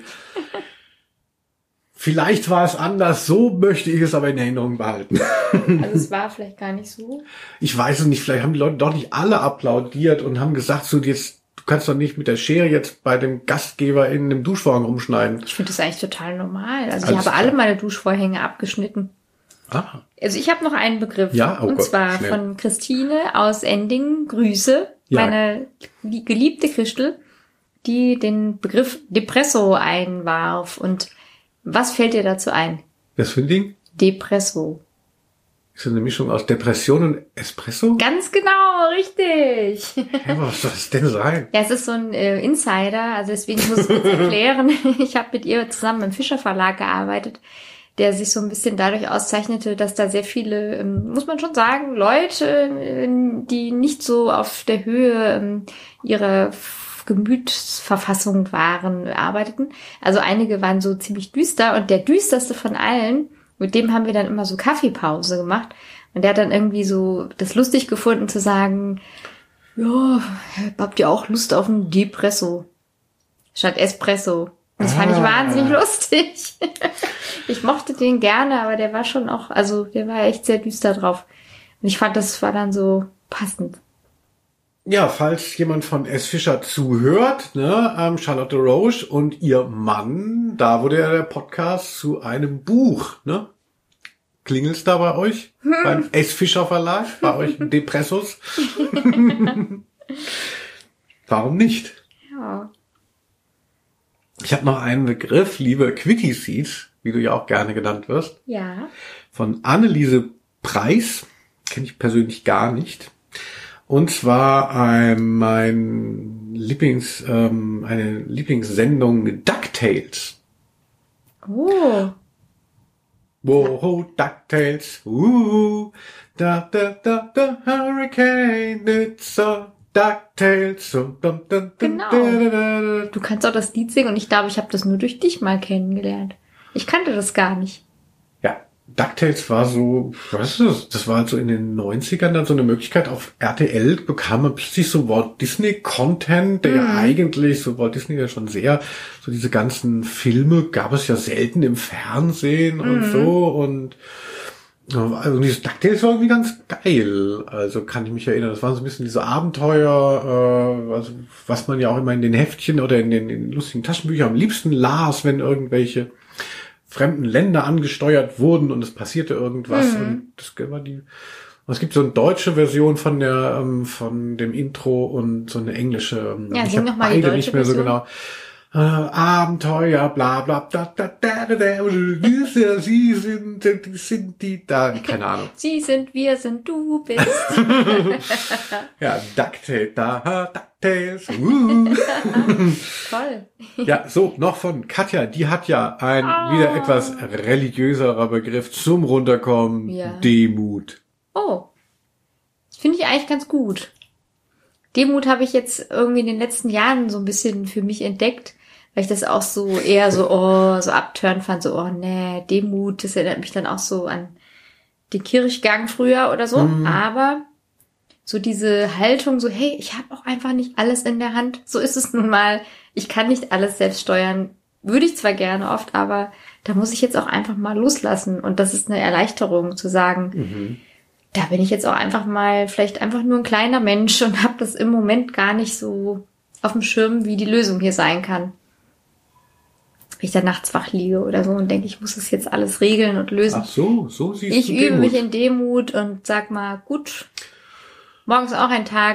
S1: Vielleicht war es anders, so möchte ich es aber in Erinnerung behalten.
S2: Also es war vielleicht gar nicht so.
S1: Ich weiß es nicht, vielleicht haben die Leute doch nicht alle applaudiert und haben gesagt, so jetzt, du kannst doch nicht mit der Schere jetzt bei dem Gastgeber in dem Duschvorhang rumschneiden.
S2: Ich finde das eigentlich total normal. Also ich
S1: Alles
S2: habe
S1: klar.
S2: alle meine Duschvorhänge abgeschnitten.
S1: Ah.
S2: Also ich habe noch einen Begriff.
S1: Ja, oh
S2: und
S1: Gott,
S2: zwar
S1: schnell.
S2: von Christine aus Endingen. Grüße.
S1: Ja.
S2: Meine geliebte Christel, die den Begriff Depresso einwarf. Und was fällt dir dazu ein?
S1: Was für ein Ding?
S2: Depresso.
S1: Ist das eine Mischung aus Depression und Espresso?
S2: Ganz genau, richtig.
S1: Hä, was soll das denn sein?
S2: Ja, es ist so ein Insider, also deswegen muss ich kurz erklären. Ich habe mit ihr zusammen im Fischer Verlag gearbeitet, der sich so ein bisschen dadurch auszeichnete, dass da sehr viele, muss man schon sagen, Leute, die nicht so auf der Höhe ihrer Gemütsverfassung waren, arbeiteten. Also einige waren so ziemlich düster und der düsterste von allen, mit dem haben wir dann immer so Kaffeepause gemacht. Und der hat dann irgendwie so das lustig gefunden zu sagen, ja, habt ihr auch Lust auf einen Depresso statt Espresso? Das fand ich wahnsinnig lustig. Ich mochte den gerne, aber der war schon auch, also der war echt sehr düster drauf. Und ich fand, das war dann so passend.
S1: Ja, falls jemand von S. Fischer zuhört, ne, Charlotte Roche und ihr Mann, da wurde ja der Podcast zu einem Buch, ne? Klingelt's da bei euch? Beim S. Fischer Verlag? Bei euch Depressus? Warum nicht?
S2: Ja.
S1: Ich habe noch einen Begriff, liebe Quickie Seeds, wie du ja auch gerne genannt wirst,
S2: Ja.
S1: von Anneliese Preis, kenne ich persönlich gar nicht. Und zwar eine Lieblingssendung DuckTales.
S2: Oh.
S1: Whoa, DuckTales, da, Hurricane, it's a DuckTales.
S2: Genau. Du kannst auch das Lied singen und ich glaube, ich habe das nur durch dich mal kennengelernt. Ich kannte das gar nicht.
S1: Ja, DuckTales war so, was ist das? Das war halt so in den 90ern dann so eine Möglichkeit. Auf RTL bekam man plötzlich so Walt Disney Content, der ja eigentlich, so Walt Disney ja schon sehr, so diese ganzen Filme gab es ja selten im Fernsehen und so und also dieses DuckTales war irgendwie ganz geil. Also kann ich mich erinnern, das waren so ein bisschen diese Abenteuer, also was man ja auch immer in den Heftchen oder in den lustigen Taschenbüchern am liebsten las, wenn irgendwelche fremden Länder angesteuert wurden und es passierte irgendwas. Und das war es gibt so eine deutsche Version von dem Intro und so eine englische.
S2: Ja,
S1: ich
S2: sing
S1: habe
S2: noch mal die
S1: beide
S2: deutsche
S1: nicht mehr so
S2: Version.
S1: genau. Abenteuer, bla bla da, sie sind die da, keine Ahnung.
S2: Sie sind, wir sind, du bist.
S1: Ja, DuckTales.
S2: Toll.
S1: Ja, so, noch von Katja, die hat ja ein wieder etwas religiöserer Begriff zum Runterkommen,
S2: Ja.
S1: Demut.
S2: Oh. Das finde ich eigentlich ganz gut. Demut habe ich jetzt irgendwie in den letzten Jahren so ein bisschen für mich entdeckt, weil ich das auch so eher so, so abturn fand, so, nee, Demut, das erinnert mich dann auch so an den Kirchgang früher oder so. Aber so diese Haltung, so, hey, ich habe auch einfach nicht alles in der Hand. So ist es nun mal. Ich kann nicht alles selbst steuern. Würde ich zwar gerne oft, aber da muss ich jetzt auch einfach mal loslassen. Und das ist eine Erleichterung zu sagen, da bin ich jetzt auch einfach mal vielleicht einfach nur ein kleiner Mensch und habe das im Moment gar nicht so auf dem Schirm, wie die Lösung hier sein kann. Wenn ich da nachts wach liege oder so und denke, ich muss das jetzt alles regeln und lösen.
S1: Ach so siehst
S2: Ich
S1: du
S2: übe
S1: Demut.
S2: mich in Demut und sag mal, gut, morgen ist auch ein Tag,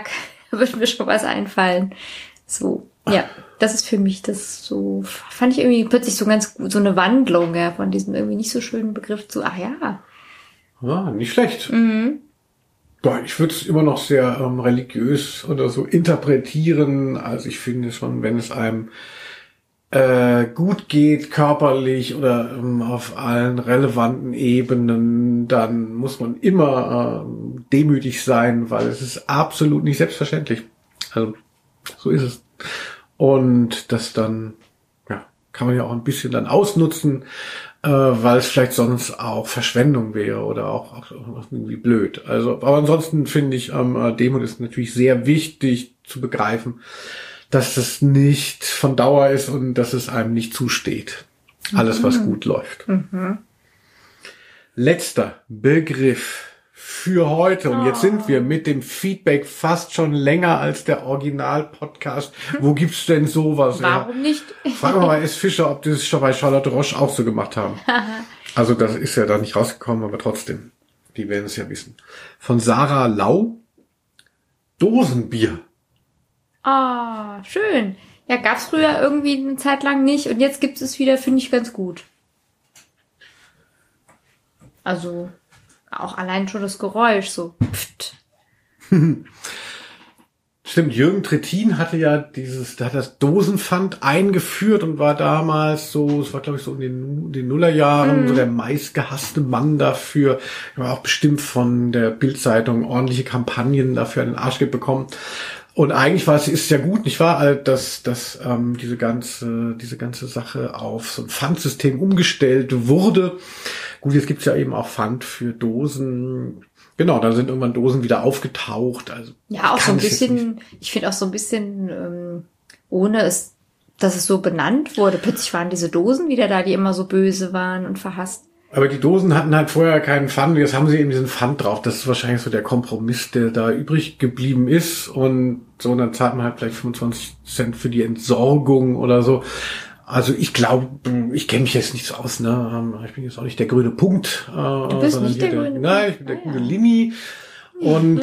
S2: wird mir schon was einfallen. So, ja, das ist für mich das so, fand ich irgendwie plötzlich so ganz gut, so eine Wandlung, ja, von diesem irgendwie nicht so schönen Begriff zu,
S1: Ja, nicht schlecht. Ja, ich würde es immer noch sehr religiös oder so interpretieren. Also ich finde schon, wenn es einem gut geht, körperlich oder auf allen relevanten Ebenen, dann muss man immer demütig sein, weil es ist absolut nicht selbstverständlich. Also so ist es. Und das dann, ja, kann man ja auch ein bisschen dann ausnutzen, weil es vielleicht sonst auch Verschwendung wäre oder auch irgendwie blöd. Also, aber ansonsten finde ich, Demut ist natürlich sehr wichtig zu begreifen, dass es nicht von Dauer ist und dass es einem nicht zusteht. Alles, was gut läuft. Letzter Begriff für heute. Und jetzt sind wir mit dem Feedback fast schon länger als der Original-Podcast. Wo gibt's denn sowas?
S2: Warum nicht?
S1: Fragen wir mal S. Fischer, ob die es schon bei Charlotte Roche auch so gemacht haben. Also das ist ja da nicht rausgekommen, aber trotzdem. Die werden es ja wissen. Von Sarah Lau. Dosenbier.
S2: Schön. Ja, gab's früher irgendwie eine Zeit lang nicht und jetzt gibt es wieder, finde ich ganz gut. Also auch allein schon das Geräusch, so pft.
S1: Stimmt, Jürgen Trittin hatte ja der hat das Dosenpfand eingeführt und war damals so, es war glaube ich so in den Nullerjahren, so der meistgehasste Mann dafür. Er war auch bestimmt von der Bild-Zeitung ordentliche Kampagnen dafür an den Arsch bekommen. Und eigentlich ist ja gut, nicht wahr, dass diese ganze Sache auf so ein Pfandsystem umgestellt wurde. Gut, jetzt gibt's ja eben auch Pfand für Dosen. Genau, da sind irgendwann Dosen wieder aufgetaucht. Also
S2: ja, auch so ein bisschen, ich finde auch so ein bisschen, ohne es, dass es so benannt wurde. Plötzlich waren diese Dosen wieder da, die immer so böse waren und verhasst.
S1: Aber die Dosen hatten halt vorher keinen Pfand. Jetzt haben sie eben diesen Pfand drauf. Das ist wahrscheinlich so der Kompromiss, der da übrig geblieben ist. Und so, dann zahlt man halt vielleicht 25 Cent für die Entsorgung oder so. Also ich glaube, ich kenne mich jetzt nicht so aus, ne? Ich bin jetzt auch nicht der grüne Punkt.
S2: Du bist nicht der grüne Punkt.
S1: Nein, ich bin der gute Lini. Und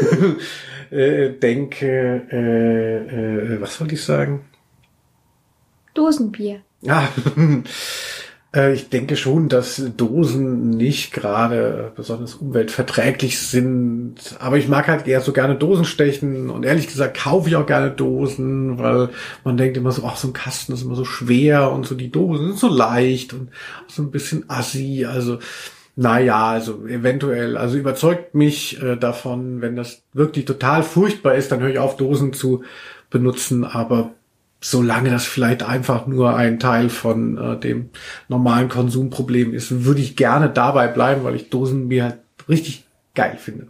S1: denke, was wollte ich sagen?
S2: Dosenbier.
S1: Ja, ich denke schon, dass Dosen nicht gerade besonders umweltverträglich sind. Aber ich mag halt eher so gerne Dosen stechen. Und ehrlich gesagt kaufe ich auch gerne Dosen, weil man denkt immer so, ach, so ein Kasten ist immer so schwer und so die Dosen sind so leicht und so ein bisschen assi. Also, naja, also eventuell. Also überzeugt mich davon, wenn das wirklich total furchtbar ist, dann höre ich auf, Dosen zu benutzen. Aber solange das vielleicht einfach nur ein Teil von dem normalen Konsumproblem ist, würde ich gerne dabei bleiben, weil ich Dosenbier halt richtig geil finde.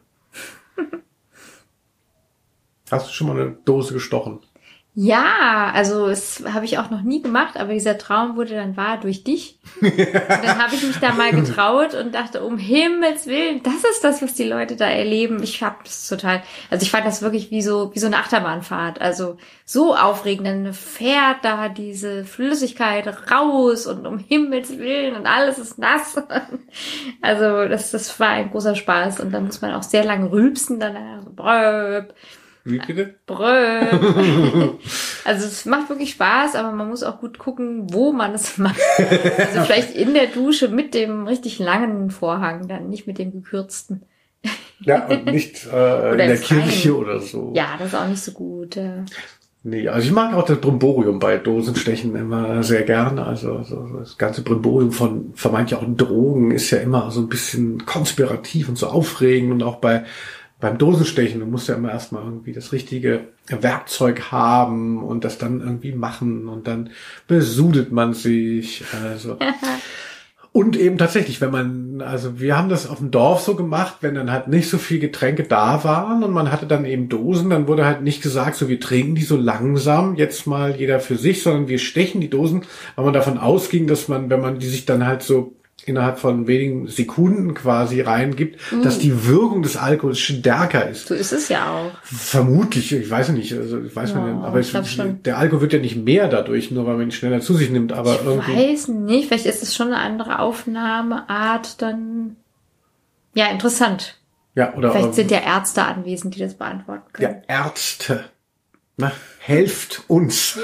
S1: Hast du schon mal eine Dose gestochen?
S2: Ja, also das habe ich auch noch nie gemacht, aber dieser Traum wurde dann wahr durch dich. Und dann habe ich mich da mal getraut und dachte, um Himmels Willen, das ist das, was die Leute da erleben. Ich habe das total, also ich fand das wirklich wie so eine Achterbahnfahrt. Also so aufregend, dann fährt da diese Flüssigkeit raus und um Himmels Willen und alles ist nass. Also das war ein großer Spaß und dann muss man auch sehr lange rülpsen, dann so bröp.
S1: Wie bitte?
S2: Also es macht wirklich Spaß, aber man muss auch gut gucken, wo man es macht. Also vielleicht in der Dusche mit dem richtig langen Vorhang, dann nicht mit dem gekürzten.
S1: Ja, und nicht in der Kirche oder so.
S2: Ja, das ist auch nicht so gut. Ja.
S1: Nee, also ich mag auch das Brimborium bei Dosenstechen immer sehr gerne. Also das ganze Brimborium von vermeintlich auch Drogen ist ja immer so ein bisschen konspirativ und so aufregend und auch beim Dosenstechen, du musst ja immer erstmal irgendwie das richtige Werkzeug haben und das dann irgendwie machen und dann besudelt man sich. Also. Und eben tatsächlich, also wir haben das auf dem Dorf so gemacht, wenn dann halt nicht so viel Getränke da waren und man hatte dann eben Dosen, dann wurde halt nicht gesagt, so wir trinken die so langsam, jetzt mal jeder für sich, sondern wir stechen die Dosen, weil man davon ausging, dass man, wenn man die sich dann halt so innerhalb von wenigen Sekunden quasi reingibt, dass die Wirkung des Alkohols stärker ist.
S2: So ist es ja auch.
S1: Vermutlich, ich weiß nicht, also ich weiß nicht, aber der Alkohol wird ja nicht mehr dadurch, nur weil man ihn schneller zu sich nimmt, aber irgendwie.
S2: Ich weiß nicht, vielleicht ist es schon eine andere Aufnahmeart dann. Ja, interessant.
S1: Ja, oder
S2: Vielleicht sind ja Ärzte anwesend, die das beantworten können.
S1: ja, Ärzte. Na, helft uns.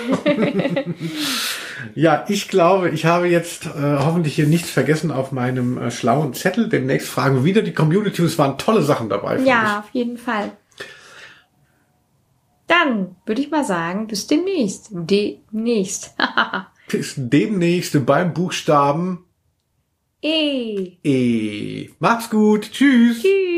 S1: Ja, ich glaube, ich habe jetzt hoffentlich hier nichts vergessen auf meinem schlauen Zettel. Demnächst fragen wir wieder die Community. Es waren tolle Sachen dabei.
S2: Ja, auf jeden Fall. Dann würde ich mal sagen, bis demnächst.
S1: Bis demnächst beim Buchstaben
S2: E.
S1: E. Macht's gut. Tschüss.
S2: Tschüss.